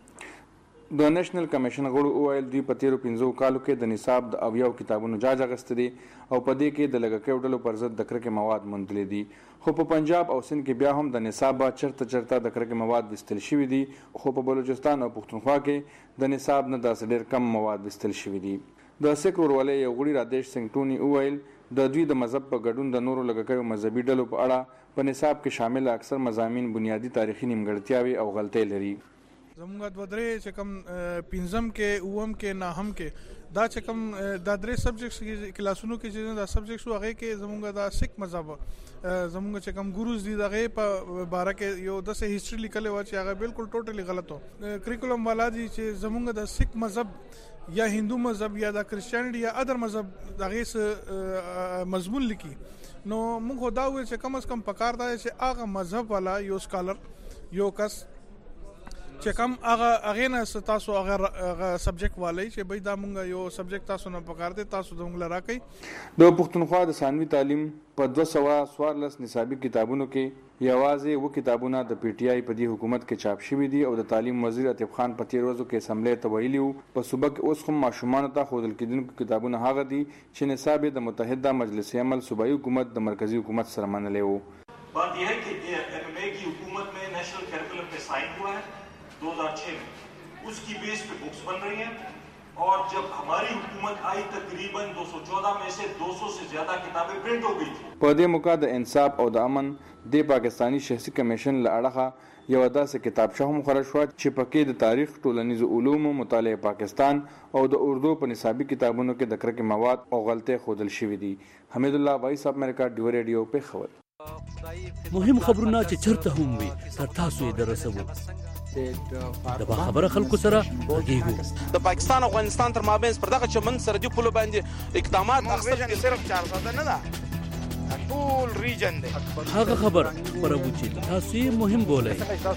د نېشنل کمیشن غړو وویل دوی په تیرو 15 کالو کې د نصاب د اویاو کتابونو جاج اخیستی دي او په دې کې د لږکیو ډلو پر ضد د کرکې مواد موندلي دي. خو په پنجاب او سند کې بیا هم د نصاب چرته د کرکې مواد وستل شوي دي، خو په بلوچستان او پښتونخوا کې د نصاب نه داسې ډېر کم مواد وستل شوي دي. د سکھ ورولې یو غړي رادیش سنگ ټونی وویل د دوی د مذهب په ګډون د نورو لږکیو مذهبي ډلو په اړه په نصاب کې شامل اکثر مضامین بنیادی تاریخي نیمګړتیاوې او غلطۍ لري. زموږ د درې چې کوم پنځم کې اوم کې نهم کې دا چې کوم د درې سبجیکټس کلاسونو کې چې دا سبجیکټس هغه کې زموږ د سکھ مذهب زموږ چې کوم ګوروز دي دغه په باره کې یو د هیستوري لیکل و چې هغه بالکل ټوټلی غلط و. کریکولم والا دي چې زموږ د سکھ مذهب یا هندو مذهب یا د کرسچینټي یا ادر مذهب دغه مضمون لیکي. نو موږ دا وایو چې کم از کم پکار دا چې هغه مذهب والا یو سکالر یو کس چې کوم هغه نه تاسو هغه سبجیکټ والی چې بای دا مونږ یو سبجیکټ تاسو نه پکار دی تاسو د مونږ لراکې. د پښتونخوا د ثانوي تعلیم په 214 نصابي کتابونو کې یوازې و کتابونه د PTI په دې حکومت کې چاپ شوي دي او د تعلیم وزیر عتیق خان په تیر ورځو کې اسمبلی ته ویلي وو په صوبه کې اوس هم ماشومانو ته ښودل کېدونکي کتابونه هغه دي چې نصاب د متحده مجلس عمل صوبایي حکومت د مرکزی حکومت سره منلی وو. बात यह है कि MMA की हुकूमत में नेशनल करिकुलम पे साइन हुआ है 2006 में, उसकी बेस पे बुक्स बन रही हैं और जब हमारी हुकूमत आई तकरीबन 214 में से 200 से ज्यादा किताबें प्रिंट हो गई थी। په دې موقع د انصاف او د امن د پاکستانی شخصي کمیشن له اړخه یو داسې کتابچه هم خپره شوه چې پکې د تاریخ، ټولنیزو علومو، مطالعه پاکستان او د اردو په نصابي کتابونو کې د کرکې مواد او غلطۍ ښودل شوي دي. حمید الله وایس اف امریکا ډیو ریډیو پېښور. مهم خبرونه چې چرته هم وي تر تاسو یې درسوو. د خبره خلکو سره غږیږو. د پاکستان او افغانستان تر مابین پر دغه چمن سرحدي پولو باندې اقدامات اخیستل صرف 400 نه ده، ټول ریجن دی. هغه خبر خبرو چې تاسو یې مهم بولئ.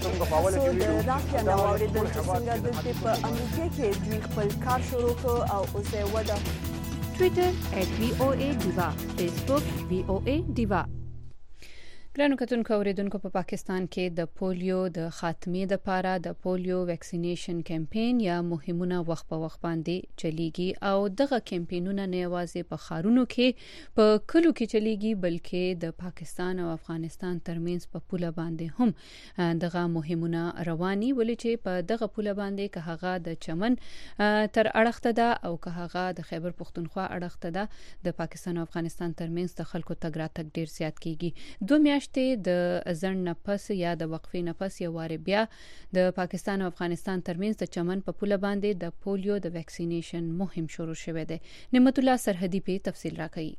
د رافیا نو اوریدل چې څنګه د په امریکا کې دوی خپل کار شروع کړ او اوس یې وده. ټویټر @VOA Diva، فیسبوک VOA Diva. ګرانو کتونکو اوریدونکو په پاکستان کې د پولیو د خاتمې لپاره د پولیو ویکسینیشن کمپاین یا مهمونه وخت په وخت باندې چلیږي او دغه کمپاینونه نه یوازې په خارونو کې په کلو کې چلیږي بلکې د پاکستان او افغانستان ترمنځ په پوله باندې هم دغه مهمونه رواني ولې چې په دغه پوله باندې که هغه د چمن تر اړخته ده او که هغه د خیبر پختونخوا اړخته ده د پاکستان او افغانستان ترمنځ د خلکو تګ راتګ ډیر زیات کیږي. 2 میاشتې د ځن نفس یا د وقفې نفس یو واره بیا د پاکستان او افغانستان ترمنځ د چمن په پوله باندې د پولیو د ویکسینیشن مهم شروع شوه دی. نعمت الله سرحدي په تفصیل راکړي.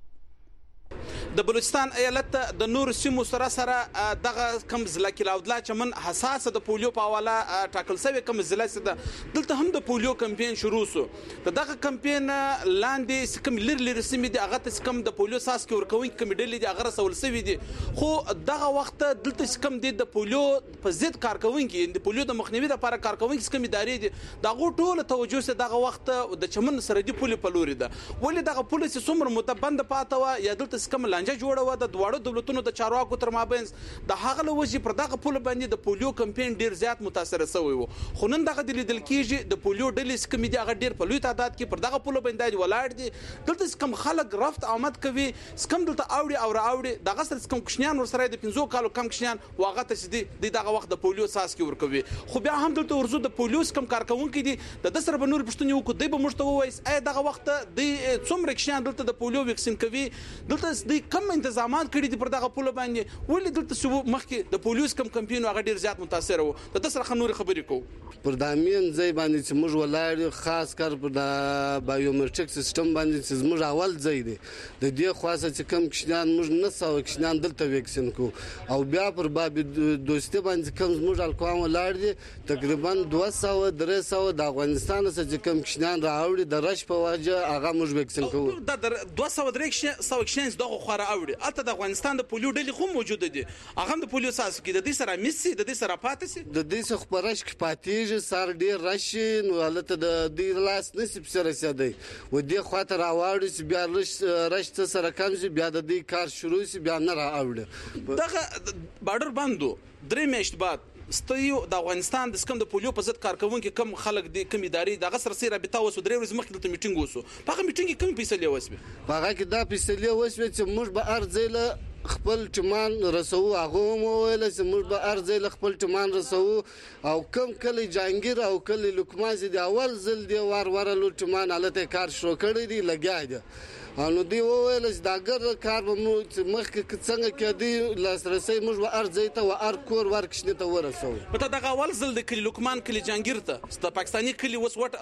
د بلوچستان ایالت د نور سیمو سره دغه کم ضلع کې لاودلا چمن حساس د پولیو په حواله ټاکل شوی کم ضلع سره دلته هم د پولیو کمپاین شروع شو. دغه کمپاین لاندې کم لری سیمې د هغه کم د پولیو ساس کې ورکوي کم ډلې د هغه رسول شوی دي، خو دغه وخت دلته کم د پولیو په ضد کارکونکي د پولیو د مخنیوي لپاره کارکونکي کم ادارې دي دغه ټول توجه سره دغه وخت د چمن سرحدي پولیو په لوري ده. ولې دغه پولیس څومره متبند پاتې و یا دلته کم لانجه جوړه و د دواړو دولتونو د چارواکو تر مابین د هغه لوجي پر دغه پوله باندې د پولیو کمپاین ډیر زیات متاثر شوی و. خو نن دغه د لیدل کېږي د پولیو ډلې کم دي هغه ډیر په لوی تعداد کې پر دغه پوله باندې ولاړ دي. دلته کم خلک رفت آمد کوي، کم دلته اوړي او راوړي دغه سره کم کشنیان ور سره د 15 کالو کم کشنیان واغه ته دي دغه وخت د پولیو ساس کې ورکوي. خو بیا هم دلته ورزو د پولیو کم کارکونکي دي د سره به نور پښتون یو کو دی به مشته وایي اې دغه وخت د څومره کشنیان دلته د پولیو ویکسین کوي، دلته د کم انتظامات کړي دي پر دغه پوله باندې. ولې دلته سو مخکې د پولیس کم کمپاین هغه ډیر زیات متاثر وو. د سره نور خبرې کو پر دامین ځای باندې چې موږ ولاړ خاص کار پر د بایومټریک سیستم باندې چې موږ اول ځای دی د دې خاصه چې کم کشنان موږ نه ساو کشنان دلته ویکسین کو او بیا پر باب دوستي باندې کم موږ الکوام ولاړ دي تقریبا 200-300 د افغانستان څخه کم کشنان راوړي د رش په وجه هغه موږ ویکسین کو. د 200-300 کشنان دغه خورا اوړي اته د افغانستان د پولیو ډلې خو موجوده دي هغه د پولیو ساس کې د دې سره میسي د دې سره پاتسي د دې څخه خبرش کې پاتېږي سر ډیر راشي نو حالت د دې لاس نسب سره سیدي و دې خاطر راوړي چې بیا رشت سره کم شي بیا د دې کار شروع شي بیا نه راوړي دغه بارډر بندو 3 میاشت بعد ستیو د افغانستان د سکم د پولیو په ضد کارکونکو کم خلک د کم ادارې دغه سره رابطه وسو درې ورځې مخکې د میټینګ وسو په هغه میټینګ کې کوم فیصله وسوه په هغه کې دا فیصله وسوه چې موږ به ارزله خپل چمان رسو هغه مو ویل چې موږ به ارزله خپل چمان رسو او کم کلی جانگیر او کلی لوکماز دی اول ځل دی ورلو چمان الته کار شروع کړی دی لګیا دی نو دی ویل چې دا ګر کار به مخکې څنګه کې دی لاسرسي موږ به ارزي ته او ار کور ورکشنه ته ورسو په دغه اول ځل د کلی لوکمان کلی جانگیر ته د پاکستاني کلی وس وټ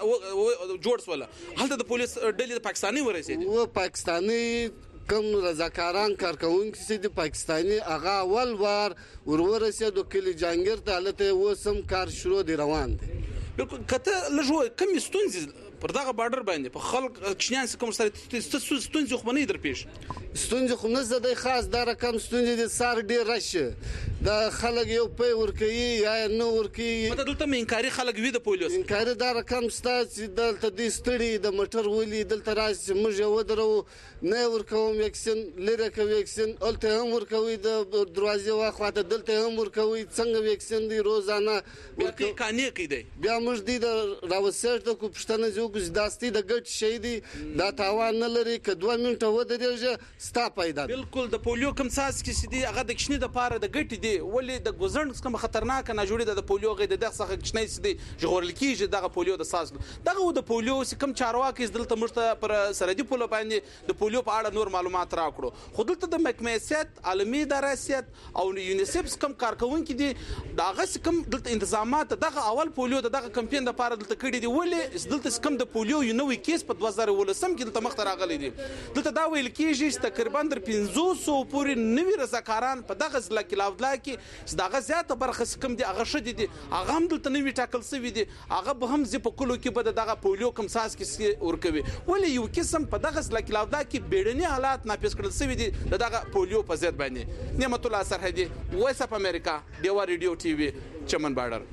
جوړ سول هلته د پولیس ډلې د پاکستاني ورسېدي او پاکستاني کم رضاکاران کارکونکي چې د پاکستاني هغه اول وار ورسېدو کلی جانگیر ته هلته وسم کار شروع دی روان دی. بالکل کته لږه کم ستونزې پر دغه بارډر باندې په خلک کشنیان کوم سره ستونزې خو نه در پیش ستونزې خو نه زده خاص دا رقم ستونزې د سار ډیر راشه د خلک یو په ورکوي یا نه ورکوي مته دلته منکاري خلک وي د پولیس منکاري دا رقم ستا چې دلته د ستړي د موټر ولي دلته راشي موږ یو درو نه ورکوم ویکسین لری کوي ویکسین الته هم ورکوي د دروازې واخواته دلته هم ورکوي څنګه ویکسین دی روزانه ورکوي کانې کوي بیا موږ دی د راوسرته کو پښتنه جو داستی د ګټ شي دی دا تاوان نه لري ک 2 منټه ودرېږي ستا پیدا بالکل د پولیو کم ساس کې سدي هغه د کشنی د پاره د ګټ دی ولې د ګوزند کوم خطرناک نه جوړي د پولیو غي د دغه څخه کښنی سدي جوړل کیږي دغه پولیو د ساس دغه د پولیو کوم چارواکي دلته مشته پر سرحدي پوله باندې د پولیو په اړه نور معلومات راکړو خو دلته د محکمهیت عالمي ادارهیت او یونیسف کوم کارکونکو دي دغه کوم دلته انتظامات دغه اول پولیو دغه کمپاین د پاره دلته کړی دی ولې دلته کوم د پولیو یو نوې کیس په 2019 کې دلته مخ ته راغلی دي دلته دا ویل کیږي چې تقریبا در 500 پورې نوي رضاکاران په دغه ځل کې لاودلا کې دغه زیاته برخه کوم دي هغه شدي دي هغه هم دلته نوي ټاکل شوی دي هغه به هم زی په کلو کې به دغه پولیو کوم ساس کې ورکوي ولې یو قسم په دغه ځل کې لاودلا کې بیړني حالات ناپیس کړل شوی دي دغه پولیو په ضد باندې نعمت الله سرحدي وایس اف امریکا دیوا ریډیو ټي وي چمن بارډر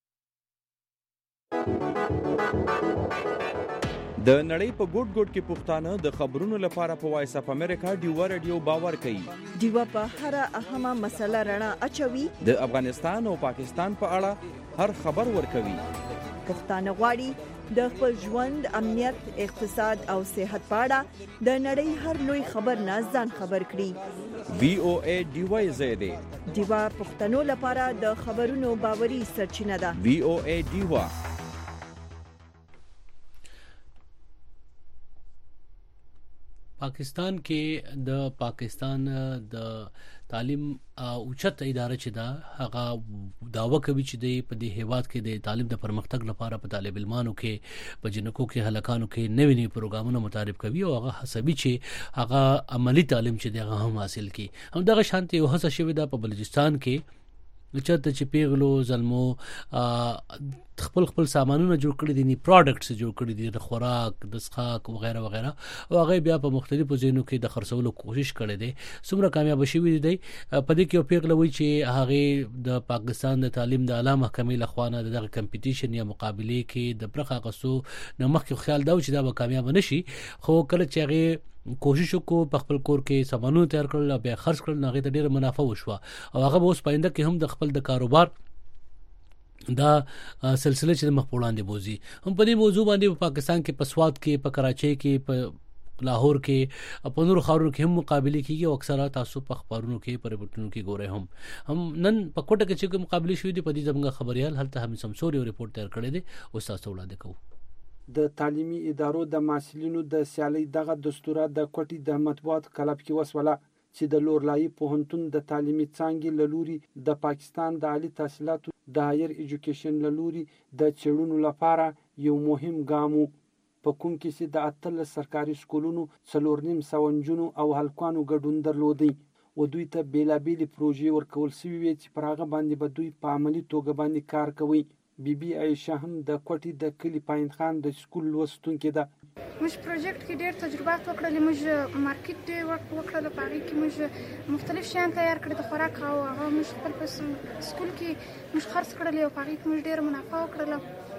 د نړۍ په ګوټ ګوټ کې پښتانه د خبرونو لپاره په وایس اف امریکا ډیوا ریډیو باور کوي ډیوا په هر اهمه مسله رڼا اچوي د افغانستان او پاکستان په اړه هر خبر ورکوي پښتانه غواړي د خپل ژوند امنیت اقتصاد او صحت په اړه د نړۍ هر لوی خبر نه ځان خبر کړي وی او ای ډیوا زیاده ډیوا پښتنو لپاره د خبرونو باوري سرچینه ده وی او ای ډیوا پاکستان کې د پاکستان د تعلیم اوچت اداره چې دا هغه داوا کوي چې په دې هیواد کې د تعلیم د پرمختګ لپاره په طالب علمانو کې په جنکو کې هلکانو کې نوي نوي پروګرامونه متعارف کوي او هغه حسابي چې هغه عملی تعلیم چې دغه هم حاصل کی هم دغه شانتي او هڅه شوی دا په بلوچستان کې چرته چې پیغلو ظلمو خپل سامانونه جوړ کړی دي پروډکټس جوړ کړی دي د خوراک د اسخاک وغیرہ وغیرہ او هغه بیا په مختلفو ځایونو کې د خرڅولو کوشش کړي دي څومره کامیاب شوی دي په دې کې پیغله وی چې هغه د پاکستان د تعلیم د اعلی محکمې لخوا د کمپټیشن یا مقابله کې د برخه غسو نو مخکې خیال دا چې دا به کامیاب نشي خو کله چې هغه کوشش وکړو په خپل کور کې سامانونه تیار کړل او بیا خرڅ کړل هغه ته ډیره منافع وشوه او هغه اوس پاینده کې هم د خپل د کاروبار دا سلسله چې مخ وړاندې بوزي هم په دې موضوع باندې په پاکستان کې په سواد کې په کراچۍ کې په لاهور کې په نور خاورو کې هم مقابله کیږي او اکثره تاسو په خبرونو کې پر بټونو کې ګورئ هم نن په کوټه کې چې مقابله شوې دي په دې زموږ خبريال هلته هم سمسوري ریپورت تیار کړی دی او تاسو وړاندې کوو د تعلیمي ادارو د محصلینو د سیالي دغه دستوره د کوټي د مطبوعات کلب کې وسوله چې د لورلای پوهنتون د تعلیمي څانګې لوري د پاکستان د عالی تحصیلاتو د هایر ایجوکیشن لوري د چړونو لپاره یو مهم ګام په کوم کې چې د اتل سرکاري سکولونو 4.5 نجونو او هلکانو ګډون درلودي و دوی ته بیلابېلې پروژې ورکول شوې چې پر هغه باندې به دوی په عملی توګه باندې کار کوي بیبي عائشه هم د کوټي د کلی پاین خان د سکول لوستونکې ده موږ پروژیکټ کې ډېر تجربات وکړل موږ مارکیټ ډېر وکړل په هغه کې موږ مختلف شیان تیار کړل د خوراک او هغه موږ خپل په سکول کې موږ خرڅ کړل او په هغه کې موږ ډېر منافع وکړل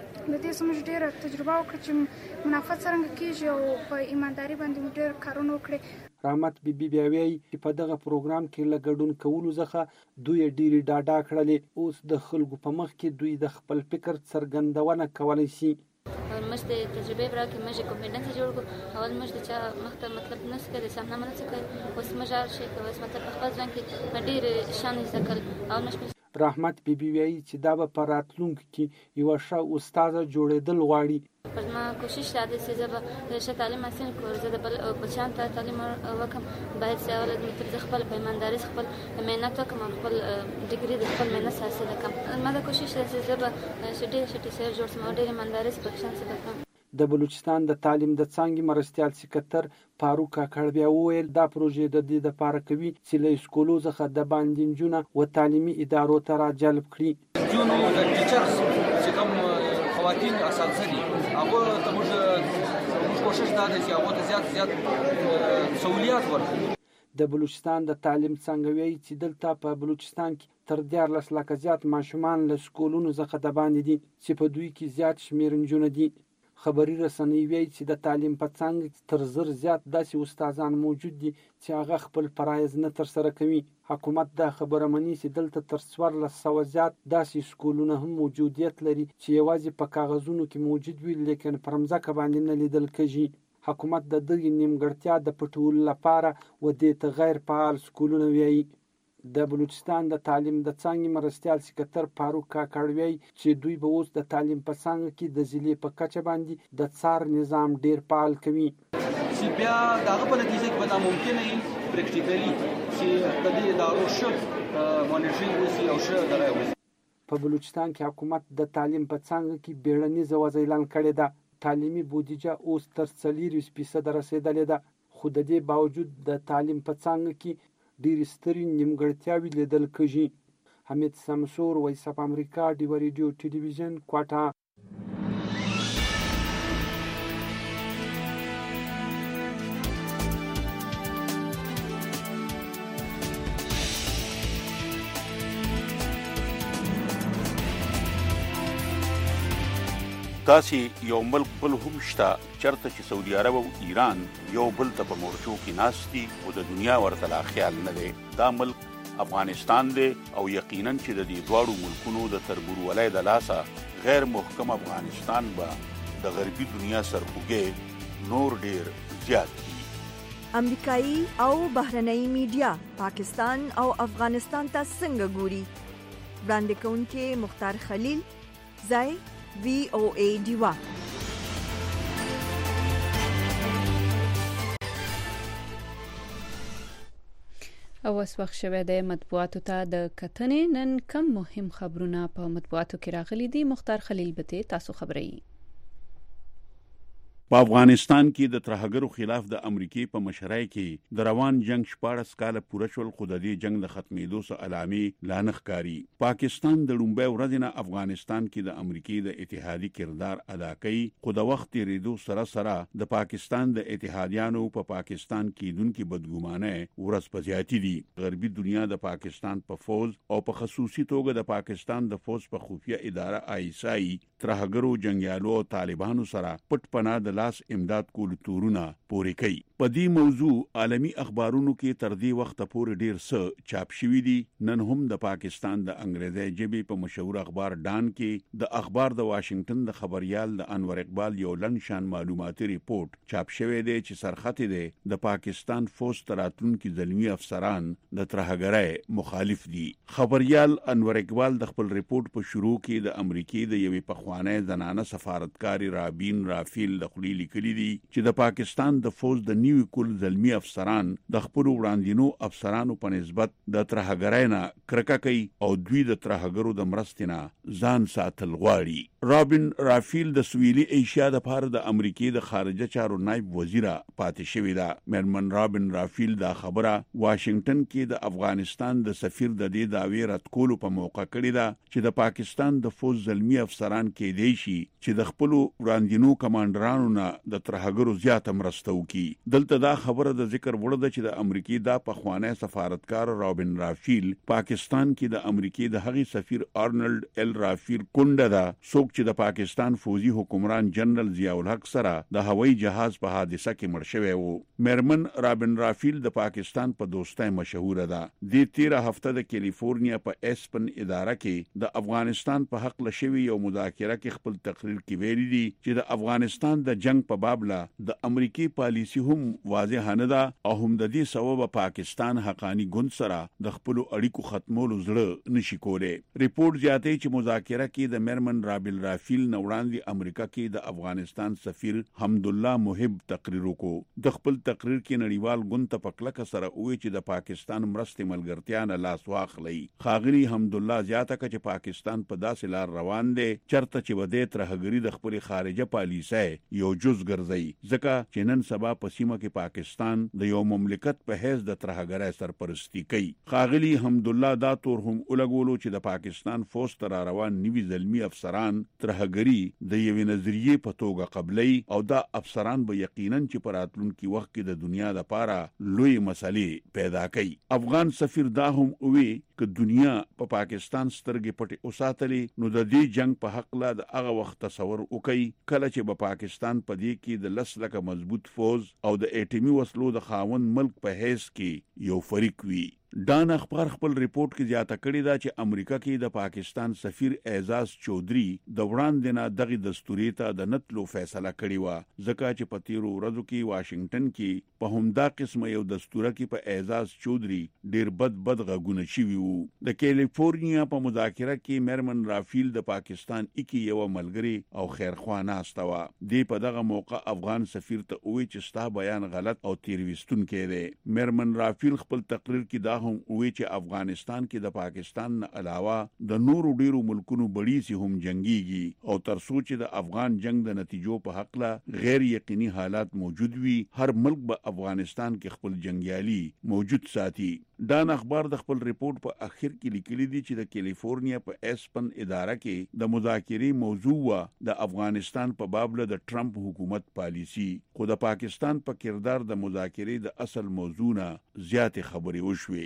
د دې سمج ډېر تجربه وکړه چې منافع څنګه کیږي او په ایمانداري باندې موږ ډېر کارونه وکړي رحمت بیبي بیا وایي چې په دغه پروګرام کې لګډون کولو ځخه دوی ډېری ډاډا کړلې اوس د خلکو په مخ کې دوی د خپل فکر څرګندونه کولای شي مش د تجربه برا کې مش کومبیننس جوړ کو اول مش د چا مخته مطلب نس کې د سامنا منځ کې اوس مجار شي که اوس مطلب خپل ځان کې ډېر شان ذکر او مش رحمت بیبي وایي چې دا به په راتلونکي کې یو ښه استاد جوړېدل غواړي پر ما کوشش راځي چې زه به ښه تعلیم حاصل کړم زه د بل بچیان ته تعلیم وکم باید چې اول د خپل په ایمانداري خپل مهنت وکم خپل ډیګري د خپل مهنت حاصل کړم ما دا کوشش راځي چې زه به ډېر ټیچر جوړ شم ډېر ایمانداري په شان څه وکم د بلوچستان د تعلیم د څانګې مرستيال سکتر فاروق کاکړ بیا وویل دا پروژې د دې لپاره کوي چې له سکولو څخه د باندې جنونه او تعلیمي ادارو ته راجلب کړي جنونو د ټیچرز چې کوم خواتین اساتذه دي هغه ته موږ کوشش دا دی چې هغه ته زیات سہولیات ورکړو د بلوچستان د تعلیم څنګه وایي چې دلته په بلوچستان کې تر 14 لک زیات ماشومان له سکولونو څخه د باندې دي چې په دوی کې زیات شمیر نجونه دي خبري رسنۍ وایي چې د تعلیم په څنګه تر زر زیات داسې استادان موجود دي چې هغه خپل فرایض نه تر سره کوي حکومت دا خبره مني چې دلته تر 1400 زیات داسې سکولونه هم موجودیت لري چې یوازې په کاغذونو کې موجود وي لیکن پر مځکه باندې نه لیدل کېږي حکومت د دغه نیمګړتیا د پټولو لپاره و دې ته غیر فعال سکولونه وایي د بلوچستان د تعلیم د څانګې مرستیال سکرټر فاروق کاکړوی چې دوی به اوس د تعلیم په څانګه کې د ضلع په کچه باندې د څار نظام ډیر فعال کوي. چې بیا دغه په نتیجه کې به دا ممکنه وي پریکټیکلی چې د دې ادارو ښه مانیټرینګ وشي او ښه دغه وشي. په بلوچستان کې حکومت د تعلیم په څانګه کې بیړنیزه وضع اعلان کړې ده. تعلیمي بودیجه اوس تر 40% رسیدلې ده، خو د دې باوجود د تعلیم په څانګه کې ډېرې سترې نیمګړتیاوې لیدل کېږي. حمید سمسور، وایس اف امریکا، ډیوا ریډیو ټلویزیون، کوټه. داسې یو ملک بل هم شته چرته چې سعودي عرب او ایران یو بل ته په مورچو کې ناست دي او د دنیا ورته لا خیال نه دی. دا ملک افغانستان دی او یقینا چې د دې دواړو ملکونو د تربورولۍ د لاسه غیر محکم افغانستان به د غربي دنیا سرخوږی نور ډیر زیات دي. امریکایي او بهرنۍ میډیا پاکستان او افغانستان ته څنګه ګوري؟ وړاندې کوونکي مختار خلیل، ځای VOA ډیوا. او اوس وخت شوی دی مطبوعاتو ته د کتنې. نن کم مهم خبرونه په مطبوعاتو کې راغلي دي؟ مختار خلیل به تاسو خبري. په افغانستان کې د ترهګرو خلاف د امریکای په مشرۍ کې د روان جنگ 14 کاله پوره شول، خو د دې جنگ د ختمېدو څخه علامې لا نه ښکاري. پاکستان د لومړۍ ورځې نه افغانستان کې د امریکای د اتحادي کردار ادا کوي، خو د وخت تیریدو سره سره د پاکستان د اتحادیانو په پاکستان کې دونکو بدګمانه ورځ په زیاتی دي. غربي دنیا د پاکستان په فوج او په خصوصي توګه د پاکستان د فوج په خفیه اداره آیسای ترهګرو جنگیالو او طالبانو سره پټ پناه د لاس امداد کول تورونه پورې کوي. په دې موضوع عالمی اخبارونو کې تر دې وخت پورې ډیر څه چاپ شوی دي. نن هم د پاکستان د انګریزي ژبې په مشهور اخبار ډان کې د اخبار د واشنگټن د خبريال د انور اقبال یو لنشان معلوماتي ریپورت چاپ شوی دی چې سرخط دی د پاکستان فوج تراتونکو ځلمي افسران د ترهګرۍ مخالف دي. خبريال انور اقبال د خپل ریپورت په شروع کې د امریکای د یوې پخوانۍ زنانه سفارتکاري رابین رافیل د خلیل لیکلي دي چې د پاکستان د فوج د نیوي کول ځلمي افسران د خپل وړاندینو افسرانو په نسبت د ترهګرۍ نه کرکه کوي او دوی د ترهګرو د مرستې نه ځان ساتل غواړي. رابین رافیل د سویلي ایشیا د لپاره د امریکای د خارجه چارو نائب وزیر پاتې شوې ده. مېرمن رابین رافیل دا خبره واشنگټن کې د افغانستان د سفیر د دې دعوی رد کولو په موقع کړې ده چې د پاکستان د فوج ځلمي افسران کې دی شي چې د خپل وړاندینو کمانډرانو نه د ترهګرو زیاته مرسته وکړي. دلته دا خبره د ذکر وړ ده چې د امریکای د پخوانی سفارتکار رابین رافیل پاکستان کې د امریکای د هغي سفیر ارنلډ ال رافیل کونډه ده، څوک چې د پاکستان فوجي حکمران جنرال ضیاء الحق سره د هوایي جهاز په حادثه کې مړ شوی وو. مېرمن رابین رافیل د پاکستان په دوستۍ مشهور ده. د 13 هفته د کیلیفورنیا په اسپن اداره کې د افغانستان په حق لشي یو مذاکره کې خپل تقریر کې ویلي دي چې د افغانستان د جنگ په باب لا د امریکای پالیسی هم واضح نه ده او هم د دې سبب پاکستان حقانی ګوند سره د خپل اړیکو ختمولو زړه نشي کولای. ریپورت زیاتوي چې مذاکره کې د مېرمن رابیل رافیل نوړاندې امریکا کې د افغانستان سفیر حمدالله محب تقریر وکړو. د خپل تقریر کې نړیوال ګوند ته پکلک سره وایي چې د پاکستان مرستې ملګرتیا نه لاس واخلي. خاغلی حمدالله زیاته کړه چې پاکستان په داسې لار روان دی چرته چې ودې ترهګری د خپل خارجه پالیسۍ یو جز ګرځي، ځکه چې نن سبا په سیمه کې پاکستان د یو مملکت په حیث د ترهګرۍ سرپرستی کوي. خاغلی حمدالله دا تور هم ولګولو چې د پاکستان فوج تر روان نیوي ځلمي افسران ترهګری د یوې نظریې په توګه قبلي او دا افسران به یقینا چې په راتلونکي وخت کې د دنیا لپاره لوی مسلې پیدا کوي. افغان سفیر دا هم وی چې دنیا په پاکستان سترګې پټې اوساتلې نو د دې جنگ په حق لا د هغه وخت تصور وکړي کله چې په پاکستان په دې کې د لس لکه مضبوط فوج او د اټومي وسلو د خاوند ملک په حیث کې یو فریق وي. ډان اخبار خپل ریپورت کې زیاته کړې ده چې امریکا کې د پاکستان سفیر اعزاز چودھری د وړاندې نه دغه دستوري ته د نتلو فیصله کړې و ځکه چې په تیرو ورځو کې واشنگټن کې په همدا قسمه یو دستوره کې په اعزاز چودھری ډیر بد غږونه شوي وو. د کیلیفورنیا په مذاکره کې مرمن رافیل د پاکستان اکی یو ملګری او خیرخوانه استوا دی په دغه موقع افغان سفیر ته وی چې ستا بیان غلط او تیرويستون کړي. مرمن رافیل خپل تقریر کې دا هم وی چې افغانستان کې د پاکستان نه علاوه د نورو ډیرو ملکونو بړي سي هم جنگيږي او تر څو چې د افغان جنگ د نتیجو په حق لا غیر یقیني حالات موجود وي هر ملک به افغانستان کې خپل جنگیالي موجود ساتي. ډان اخبار د خپل ریپورت په اخر کې لیکلي دي چې د کیلیفورنیا په اسپن اداره کې د مذاکرې موضوع و د افغانستان په باب له د ټرمپ حکومت پالیسی خو د پاکستان په کردار د مذاکرې د اصل موضوع نه زیات خبرې وشوي.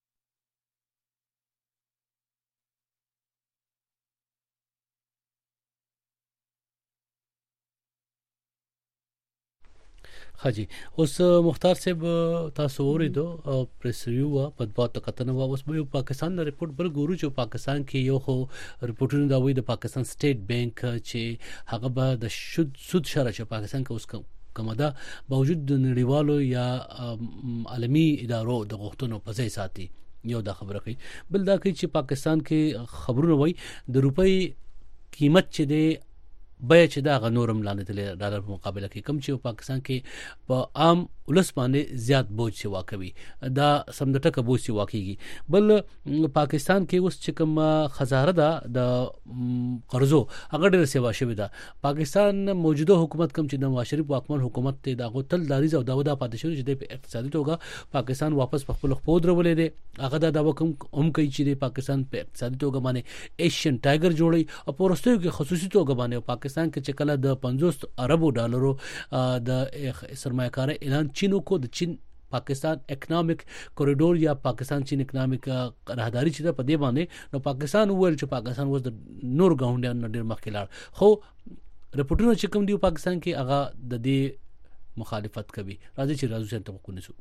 خاجي اوس مختار صاحب تاسو اوریدو او پریس ریویو په دغه کتنه اوس به پاکستان د ریپورت بل ګورو چې پاکستان کې یو خو ریپورتونه دا وایي د پاکستان سټیټ بانک چې هغه به د سود شرح چې پاکستان کې اوس کومه ده باوجود د نړیوالو یا عالمي ادارو د غوښتنو په ځای ساتي. یو دا خبره کوي بل دا کوي چې پاکستان کې خبرونه وایي د روپۍ قیمت چې دی بیا چې دا غنورم لاندې ډالر په مقابله کې کم چې پاکستان کې په عام ولس باندې زیات بوج سیوا کوي دا سمدټه بوج سیوا کیږي. بل پاکستان کې اوس چې کوم خزانه ده د قرضو هغه ډېر سیوا شوی ده. پاکستان موجوده حکومت کم چې د نواز شریف واکمن حکومت ته دا غوتل داریز او داودا پاتې شو چې د اقتصادي توګه پاکستان واپس په خپل خپل درولې دي هغه دا وکم هم کوي چې د پاکستان په اقتصادي توګه باندې ایشین ټایګر جوړي او پرستو کې خصوصي توګه باندې پاکستان کې چې کله د 50 اربو ډالرو د سرمایه‌کاري اعلان چینو کو د چین پاکستان اکنامک کوریډور یا پاکستان چین اکنامک راهداري چې په دې باندې نو پاکستان ویل چې پاکستان وز د نور ګاونډیانو ډېر مخکې لاړ خو رپورټونه چې کوم دی پاکستان کې هغه د دې مخالفت کوي. راځي چې راځو چې توقع نشو.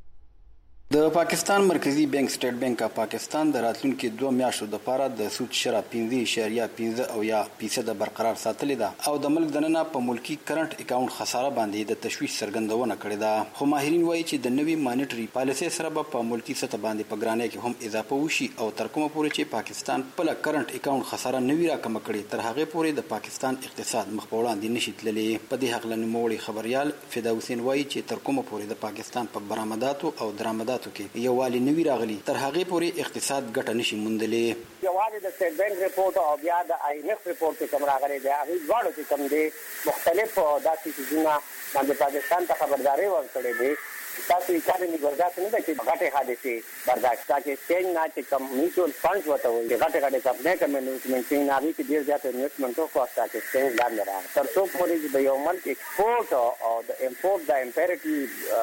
د پاکستان مرکزی بانک سټیټ بانک اف پاکستان د راتلونکو 2 میاشتو لپاره د سود شرح 15.15 او یا 5% برقرار ساتلې ده او د ملک دننه په ملکی کرنٹ اکاونټ خساره باندې د تشویش څرګندونه کړې ده. خو ماهرین وایي چې د نوي مانیټری پالیسي سره په ملکی سطح باندې په ګرانۍ کې هم اضافه وشي او تر کومه پورې چې پاکستان په کرنٹ اکاونټ خساره نوي راکم کړي تر هغه پورې د پاکستان اقتصاد مخ په وړاندې نشي تللی. په دې حق لنموړي خبريال فدا حسین وایي چې تر کومه پورې د پاکستان په برآمداتو او درآمداتو کې یو نوی راغلی تر هغه پورې اقتصاد ګټه نشي موندلې. یوازې د سټیټ بانک ریپورت او بیا د آی ایم ایف ریپورت کوم راغلی دی هغه ډول چې کوم دی مختلف داسې چیزونه باندې پاکستان ته خبرداري ورکړې دي تاسو یې کاري برداشت نه کوي غټه حادثه برداشت کوي چې نه چې کوم میوچوال فانډز وته وي غټه کمپنۍ کوم انویسټمنټ نه هغه کې ډیر زیات انویسټمنټ کو اساس کې څنګه لاندې راځي تر څو پورې د یو ملک ایکسپورت او د امپورت د امپیریټي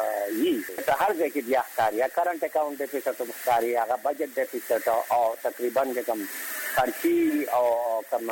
یي ته هر ځای کې بیا ښکاري کرنٹ اکاؤنٹ ډیفیسټ ښکاري هغه بجټ ډیفیسټ او تقریبا کوم خرچي او کوم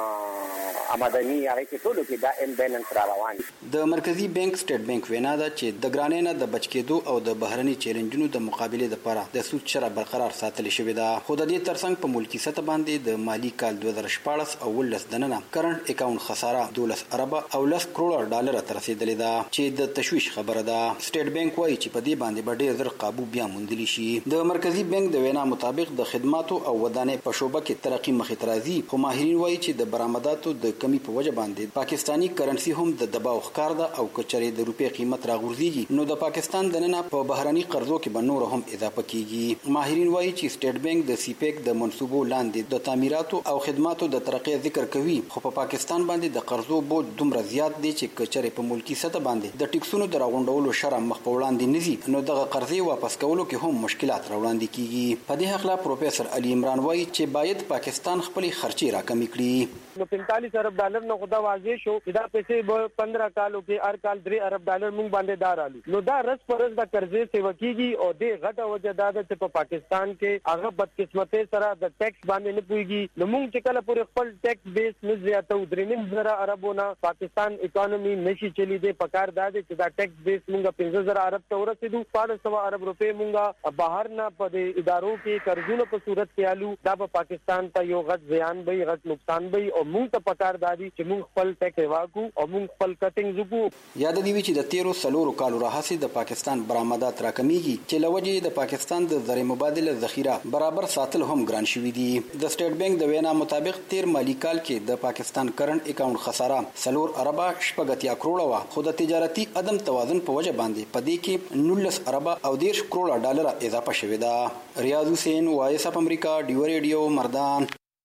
آمدنی هغه کې ټول کې دا امبالانس را روان. د مرکزی بانک سټیټ بانک وینا ده چې د ګرانۍ نه د بچ کېدو او د بهرني چیلنجونو د مقابله لپاره د سود شرح برقرار ساتل شوې ده. خو د دې ترڅنګ په ملکی سطح باندې د مالی کال 2014 او 2015 دننه کرنٹ اکاؤنٹ خساره 12 ارب او 10 کروڑ ډالر ته رسیدلې ده چې د تشویش خبره ده. سټیټ بانک وایي چې په دې باندې به ډېر زر قابو بیا موندلی شي. د مرکزی بانک د وینا مطابق د خدماتو او ودانۍ په شوبه کې ترقی مخ اعتراضي خو ماهرین وایي چې د برآمداتو د کمی په وجه باندې پاکستانی کرنسی هم د دباو ښکار ده او کچري د روپی قیمت راغورځيږي نو د پاکستان دننه په بهرني قرضو کې به نور هم اضافه کیږي. ماهرین وایي چې سټیټ بانک د سی پیک د منصوبو لاندې د تعمیراتو او خدماتو د ترقی ذکر کوي خو په پاکستان باندې د قرضو بوج دومره زیات دی چې کچري په ملکی سطح باندې د ټیکسونو د راغونډولو شرم مخ په وړاندې نزي نو دغه قرضې واپس کولو کې هم مشکلات راوړاندې کیږي. په دې حق لا پروفیسور علي عمران وایي چې باید پاکستان خپل خرچي راکمې کړي. نو 45 ارب ډالر نو خدا واضح شو چې دا پیسې 15 کالو کې هر کال 3 ارب ډالر مونږ باندې دارالو نو دا رس پرز د قرضې سیوا کیږي او د غټه وجه دا ده چې په پاکستان کې هغه بدقسمتۍ سره د ټیکس باندې نه پوهیږي. نو موږ چې کله پورې خپل ټیکس بیس نه زیاتو 3.5 اربونه پاکستان اکانومي نشي چلی دی. پکار دا دی چې دا ټیکس بیس موږ 15,000 ارب ته ورسېدو. 400 ارب روپۍ موږ بهر نه په دې ادارو کې قرضونو په صورت کې آلو. دا په پاکستان ته یو غټ زیان وي، غټ نقصان وي او موږ ته پکار دا دی چې موږ خپل ټیکس واکو او موږ خپل کټینګ وکړو. یاد دی چې د 13 کالو راهیسې د پاکستان برآمدات راکمیږي چې لوجې د پاکستان د زر مبادله ذخیره برابر ساتل هم ګران شوی دی. د سټیټ بانک د وینا مطابق 13 مالی کال کې د پاکستان کرنٹ اکاونټ خساره 4 اربه 80 کروڑه وا، خو د تجارتي عدم توازن په وجه باندې پدې کې 19 اربه او 10 کروڑه ډالر اضافه شوې ده. ریاض حسین، وایس اف امریکا، ډیو ریډیو، مردان.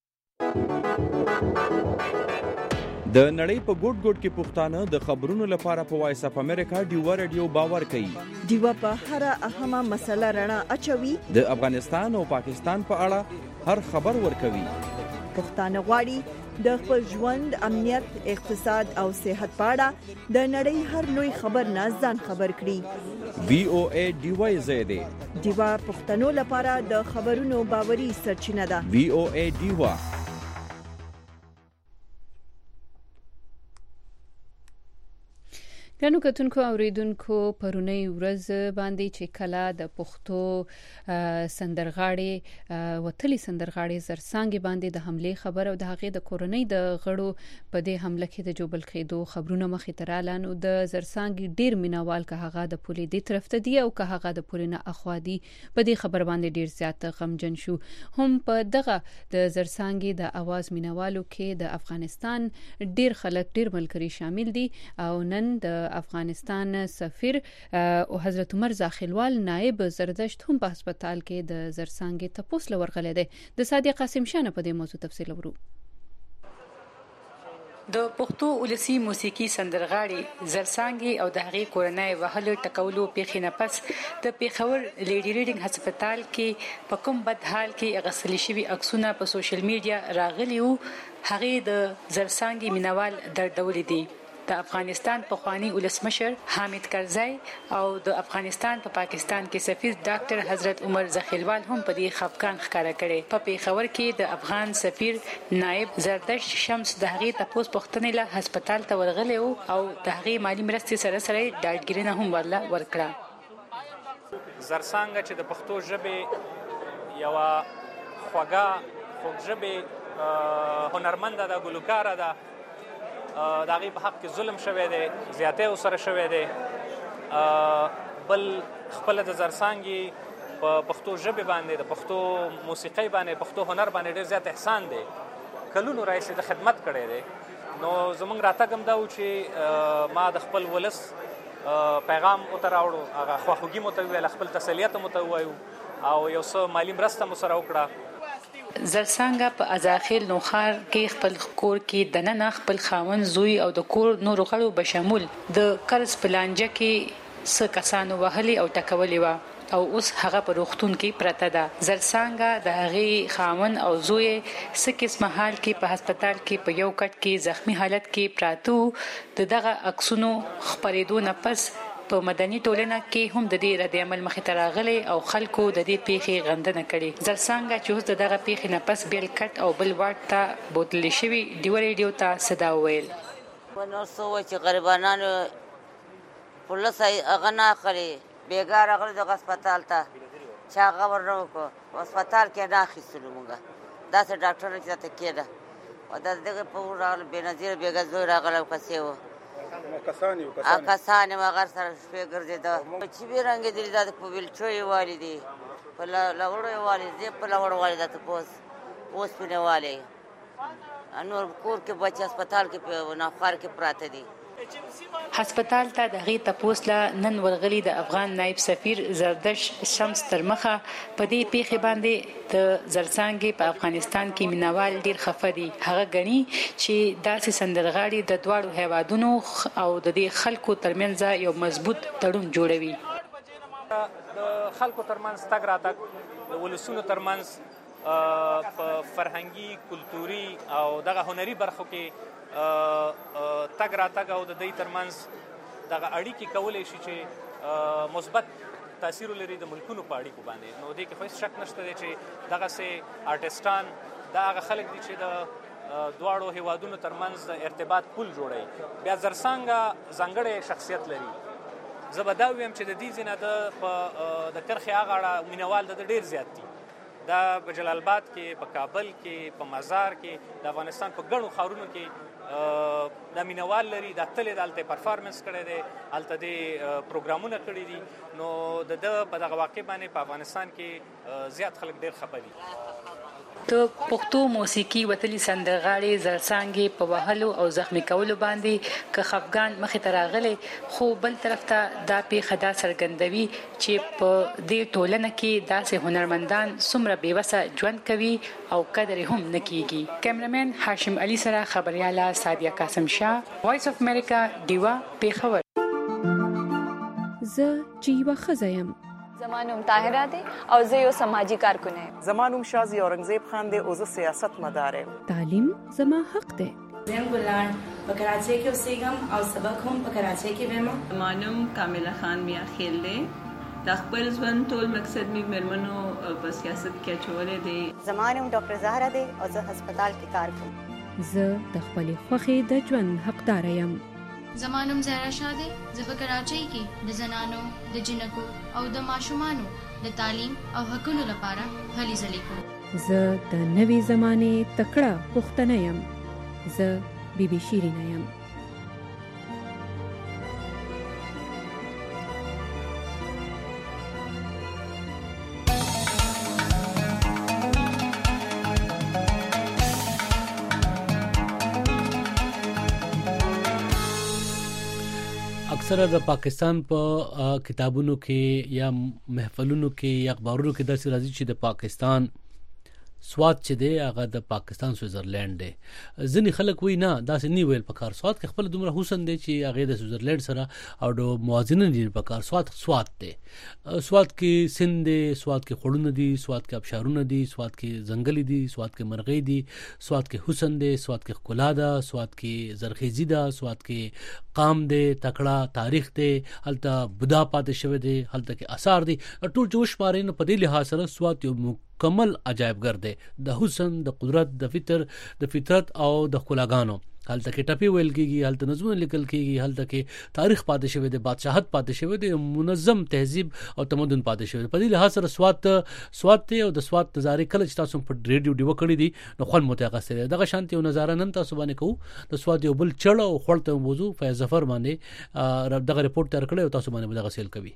د نړۍ په ګوټ ګوټ کې پښتانه د خبرونو لپاره په وایس اف امریکا ډیو ریډیو باور کوي. ډیو په هر اهمه مسله رڼا اچوي. د افغانستان او پاکستان په اړه هر خبر ورکوي. پښتانه غواړي د خپل ژوند، امنیت، اقتصاد او صحت په اړه د نړۍ هر لوی خبر نه ځان خبر کړي. VOA ډیو زیاده ډیو پښتنو لپاره د خبرونو باوري سرچینه ده. VOA ډیو. ګرانو کتونکو اوریدونکو، پرونی ورځ باندې چې کلا د پښتو سندرغاړي وتلی سندرغاړي زرسانګي باندې د حمله خبر او د هغه د کورنۍ د غړو په دې حمله کې د جوبل خېدو خبرونه مخې ته رالانو. د زرسانګي ډیر مینوال که هغه د پولی دی طرف ته دی او که هغه د پولینه اخوادي په دې خبر باندې ډیر زیات غمجن شو. هم په دغه د زرسانګي د आवाज مینوالو کې د افغانستان ډیر خلک، ډیر ملګری شامل دي او نن د افغانستان سفیر او حضرت عمر زاخیلوال نائب زردشت هم په هسپتال کې د زرسانګي تپوس لورغله ده. د صادق قاسم شانه په دې موضوع تفصیل ورو. د پښتو ولسی موسیقي سندرغاړي زرسانګي او د هغې کورنۍ وهلو ټکولو پیښې نه پس د پیښور لیډي ریډینګ هسپتال کې په کوم بد حال کې اغسل شوی عکسونه په سوشل میډیا راغلي وو. هغې د زرسانګي مینوال دردولې دي. د افغانستان پخوانی ولسمشر حامد کرزی او د افغانستان په پاکستان کې سفیر ډاکټر حضرت عمر زاخیلوال هم په دې خفقان ښکارا کړي. په پیښور کې د افغان سفیر نائب زردشت شمس د هغې تپوس پوښتنې له هسپتال ته ورغلی او د هغې مالی مرستې سره سره ډاډګیرنه هم ورله ورکړه. زرسانګه چې د پښتو ژبې یوه خوږ ژبې هنرمنده ده، ګلوکاره ده. د هغې په حق کې ظلم شوی دی، زیاتی ورسره شوی دی. بل خپله د زرسانګي په پښتو ژبې باندې، د پښتو موسیقۍ باندې، پښتو هنر باندې ډېر زیات احسان دی. کلونو راهیسې د خدمت کړی دی. نو زموږ راتګ هم دا و چې ما د خپل ولس پیغام ورته راوړو، هغه خواخوږي مو ته وویل، خپل تسلیت مو ته ووایو او یو څه مالي مرسته مو سره وکړه. زرسانګه په ازاخیل نوخار کې خپل کور کې دننه خپل خاوند، زوی او د کور نورو غړو بشمول د قرض پلانجه کې څه کسانو وهلي او ټکولي و او اوس هغه په روغتون کې پرته ده. زرسانګه د هغې خاوند او زوی څه قسمه حال کې په هسپتال کې په یو کټ کې زخمی حالت کې پراته. دغه عکسونو خپرېدو نه پس په مدني ټولنه کې هم د دې رد عمل مخې ته راغلی او خلکو د دې پیښې غندنه کړې. زرسانګه چې اوس دغه پیښې نه پس بیل کټ او بل واټ ته بوتلی شوي ډیو ریډیو ته صدا وویل. نور څه وایي چې غریبانانو پولیس هغه نه اخلي، بېګا راغلي دغه هسپتال ته چې هغه ورنه وکړو. هسپتال کې نه اخیستلو مونږ، داسې ډاکټر چې راته کېده او د دغه په راغله بېنظیره بېګا زوی راغلی او کسې وه کسان یې هغه سره شپې ګرځېده. چې بې رنګې دي دا په ویلچو یې والي دي، په لوړو یې والي دي، په لوړو والي دا تپوس اوسپنې والي. نور کور کې بچې هسپتال کې په ناخوار کې پراته دي. هسپتال ته د هغې تپوس له نن ورغلي د افغان نائب سفیر زردش شمس تر مخه په دې پیښې باندې د زرسانګي په افغانستان کې مینوال ډیر خفه دي. هغه ګڼي چې داسې سندرغاړي د دواړو هیوادونو او د دې خلکو ترمنځ یو مضبوط تړون جوړوي. د خلکو ترمنځ تګ راتګ، د ولسونو ترمنځ په فرهنګي، کلتوري او دغه هنري برخو کې تګ راتګ او د دوی ترمنځ دغه اړیکې کولی شي چې مثبت تاثیر لري د ملکونو په اړیکو باندې. نو دې کې هیڅ شک نشته دی چې دغسې آرټسټان دا هغه خلک دي چې د دواړو هیوادونو ترمنځ د ارتباط پل جوړوي. بیا زرڅانګه ځانګړی شخصیت لري. زه به دا ویم چې د دې ځای نه د کرښې هغه اړه مینوال د ډېر زیات دي. دا په جلال آباد کې، په کابل کې، په مزار کې، د افغانستان په ګڼو ښارونو کې دا مینوال لري. دا تللی د هلته پرفارمنس کړی دی، هلته دې پروګرامونه کړي دي. نو د ده په دغه واقع باندې په افغانستان کې زیات خلک ډېر خفه دي. د پښتو موسیقي وتلي سندرغاړي زرڅانګې په وهلو او زخمی کولو باندې که خفګان مخې ته راغلی، خو بل طرف ته دا پیښه دا څرګندوي چې په دې ټولنه کې داسې هنرمندان څومره بېوسه ژوند کوي او قدر هم نه کیږي. کیمرمین هاشم علي سره خبریاله سادیه قاسم شاه، وایس اف امریکا، ډیوا، پیښور. زه چې یوه ښځه یم. زما نوم طاهره دی او زه یو سماجی کارکونه یم. زما نوم شازی اورنګزیب خان دی او زه سیاست مدار یم. تعلیم زما حق دی. زم ګلان په کراچۍ کې اوسېږم او سبق هم په کراچۍ کې وایم. زما نوم کامله خان میا خیل دی. د خپل ژوند ټول مقصد می مېرمنو په سیاست کې اچولی دی. زما نوم ډاکټر زهره دی او زه هسپتال کې کار کوم. زه د خپلې خوښې د ژوند حقدار یم. زما نوم زهرا شاه دی. زه په کراچۍ کې د زنانو، د جنکو او د ماشومانو د تعلیم او حقونو لپاره هلې ځلې کوم. زه د نوې زمانې تکړه پښتنه یم. زه بیبي شیرینه یم. اکثره د پاکستان په کتابونو کې یا محفلونو کې یا اخبارونو کې داسې راځي چې د پاکستان سواد چې دی هغه د پاکستان سویزرلند دی. ځینې خلک وایي نه داسې نه ویل پکار. سواد کې خپل دومره حسن دی چې هغه د سویزرلند سره او د موازنه دی پکار. سواد دی. سواد کې سند دی، سواد کې خړونه دي، سواد کې ابشارونه دي، سواد کې ځنګل دي، سواد کې مرغۍ دي، سواد کې حسن دی، سواد کې ښکلا ده، سواد کې زرخیزي ده، سواد کې قام دی، تکړه تاریخ دی، هلته بودا پاتې شوی دی، هلته کې آثار دي. ټول چې وشمارئ نو په دې لحاظ سره سواد یو مکمل عجایبګر دی د حسن، د قدرت، د فطرت او د ښکلاګانو. هلته کې ټپي ویل کېږي، هلته نظمونه لیکل کېږي، هلته کې تاریخ پاتې شوی دی، بادشاهت پاتې شوی دی، منظم تهذیب او تمدن پاتې شوی دی. په دې لحاظ سره سواد دی او د سواد نظارې کله چې تاسو په ریډیو ډیو کړی دي نو خوند مو ته غسته دغه شانتي یو نظاره نن تاسو باندې کوو. د سواد یو بل چړ او خړته موضوع فیض ظفر باندې دغه ریپورت تیار کړی او تاسو باندې دغه سیل کوي.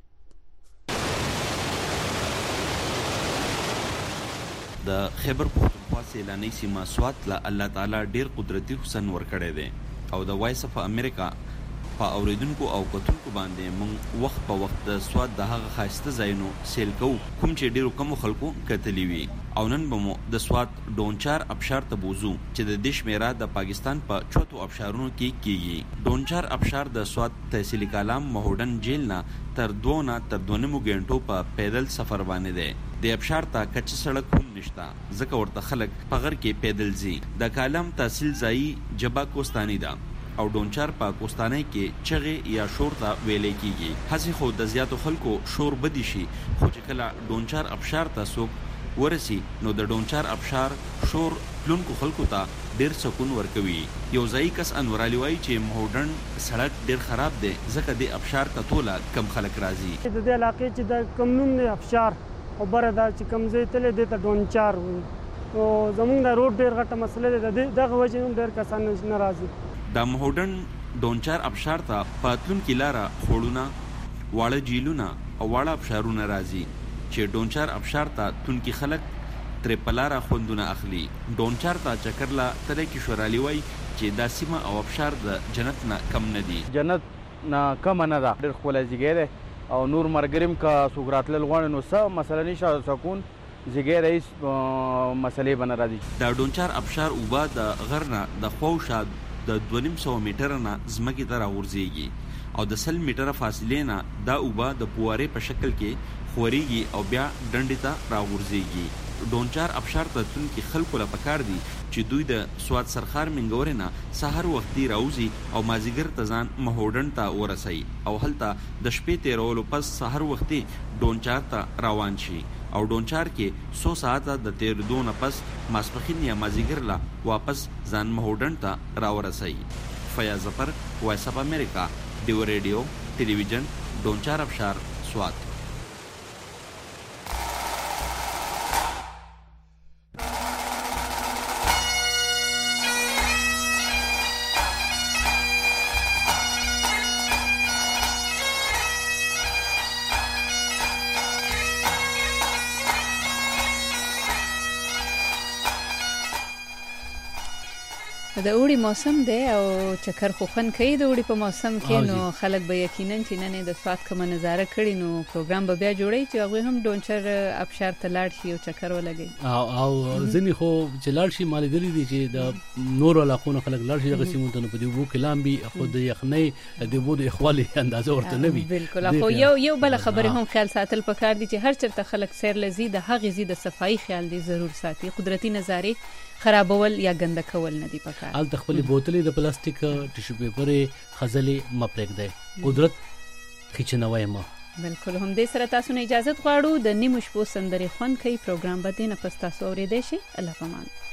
د خیبر پختونخوا سیلاني سیمه سوات له الله تعالی ډیر قدرتي حسن ورکړی دی او د وایس اف امریکا په اوریدونکو او کتونکو باندې موږ وخت په وخت د سوات د هغه ښایسته ځایونو سیل کوو کوم چې ډیرو کمو خلکو کتلی وي. او نن به مو د سوات ډونچار ابشار ته بوزو چې د دې شمیره د پاکستان په 40 ابشارونو کې کیږي. ډونچار ابشار د سوات تحصیلي کلام مهودن جیل نه تر 2.5 غنټو په پیدل سفر باندې دی. د ابشار ته کچ سړک هم نشته ځکه ورته خلک په غر کې پیدل ځي. د کالم تحصیل ځای جبا کوستانی ده او ډونچار په کوستانۍ کې چغې یا شور ته ویلې کیږي. هڅې خو د زیاتو خلکو شور بدی شي خو چې کله ډونچار ابشار ته څوک ورسی نو د ډونچار ابشار شور پلونکو خلکو ته ډیر سکون ورکوي. یو ځای کس انور علي وایي چې مهودن سړک ډیر خراب دی ځکه د ابشار ته ټوله کم خلک راځي. د دې علاقې چې د کم نوم دی ابشار او بره دا چې کم ځای تللی دی ته ډونچار وایي. نو زمونږ د روډ ډېر غټه مسله ده دغه وجې هم ډېر کسان نه راځي. د مهودن ډونچار ابشار ته په تلونکي لاره خوړونه، واړه جیلونه او واړه ابشارونه راځي چې ډونچار ابشار ته تلونکي خلک ترې په لاره خوندونه اخلي. ډونچار ته چکر لا تللی کشور علي وایي چې دا سیمه او ابشار د جنت نه کم نه دي. جنت نه کم نه ده، ډېر ښکلی ځای دی او نور مرګریم که څوک راتلل غواړي نو څه مسله نشته سکون زیګی رئیس مسلې بنه راځي. د ډونچار ابشار اوبه د غر نه د خواوشا د 2.5 میټره نه ځمکې ته راغورځېږي او د 100 میټره فاصلې نه دا اوبه د پوارې په شکل کې خورېږي او بیا ډنډې ته راغورځېږي. ډونچار ابشار ته تلونکي خلکو له پکار دي چې دوی د سواد سرخار منګورې نه سحر وختي راوځي او مازیګر ته ځان مهوډن ته ورسوي او هلته د شپې تېرولو پس سحر وختي ډونچار ته روان شي او ډونچار کې 100 ساعته د تېرېدو نه پس ماسپښین یا مازیګر لا واپس ځان مهوډن ته راورسوي. فیاض ظفر، وایس اف امریکا، ډیو ریډیو ټلویزیون، ډونچار ابشار، سوات. د اوړي موسم دی او چکر خو خن کوي د اوړي په موسم کې نو خلک به یقینا چې نن د سواد کومه نظاره کړي نو پروګرام به بیا جوړي چې هغه هم ډونچر ابشار ته لاړ شي او چکر ولګي او ځنی خو چې لاړ شي مالګری دي چې د نور علاقو خلک لاړ شي دغه سیمونو ته په دی وو کلام بي خو د یخنۍ د وو د اخوالي اندازه ورته نه وي. بالکل. خو یو بل خبره هم خیال ساتل پکار دي چې هر چرته خلک سیر لذي د هغه زی د صفائی خیال دي ضرور ساتي. قدرتي نظاره خرابول یا ګنده کول نه دی پکار. ال تخپل بوتلې د پلاستیک ټیشو پیپر خزلې مپرګ دی قدرت خچنوي ما. بالکل. هم دې سره تاسو نه اجازه غواړو د نیمو شپو سندري خوان کوي پروګرام به دینه پستا سو اورېدې شي. الله پامان.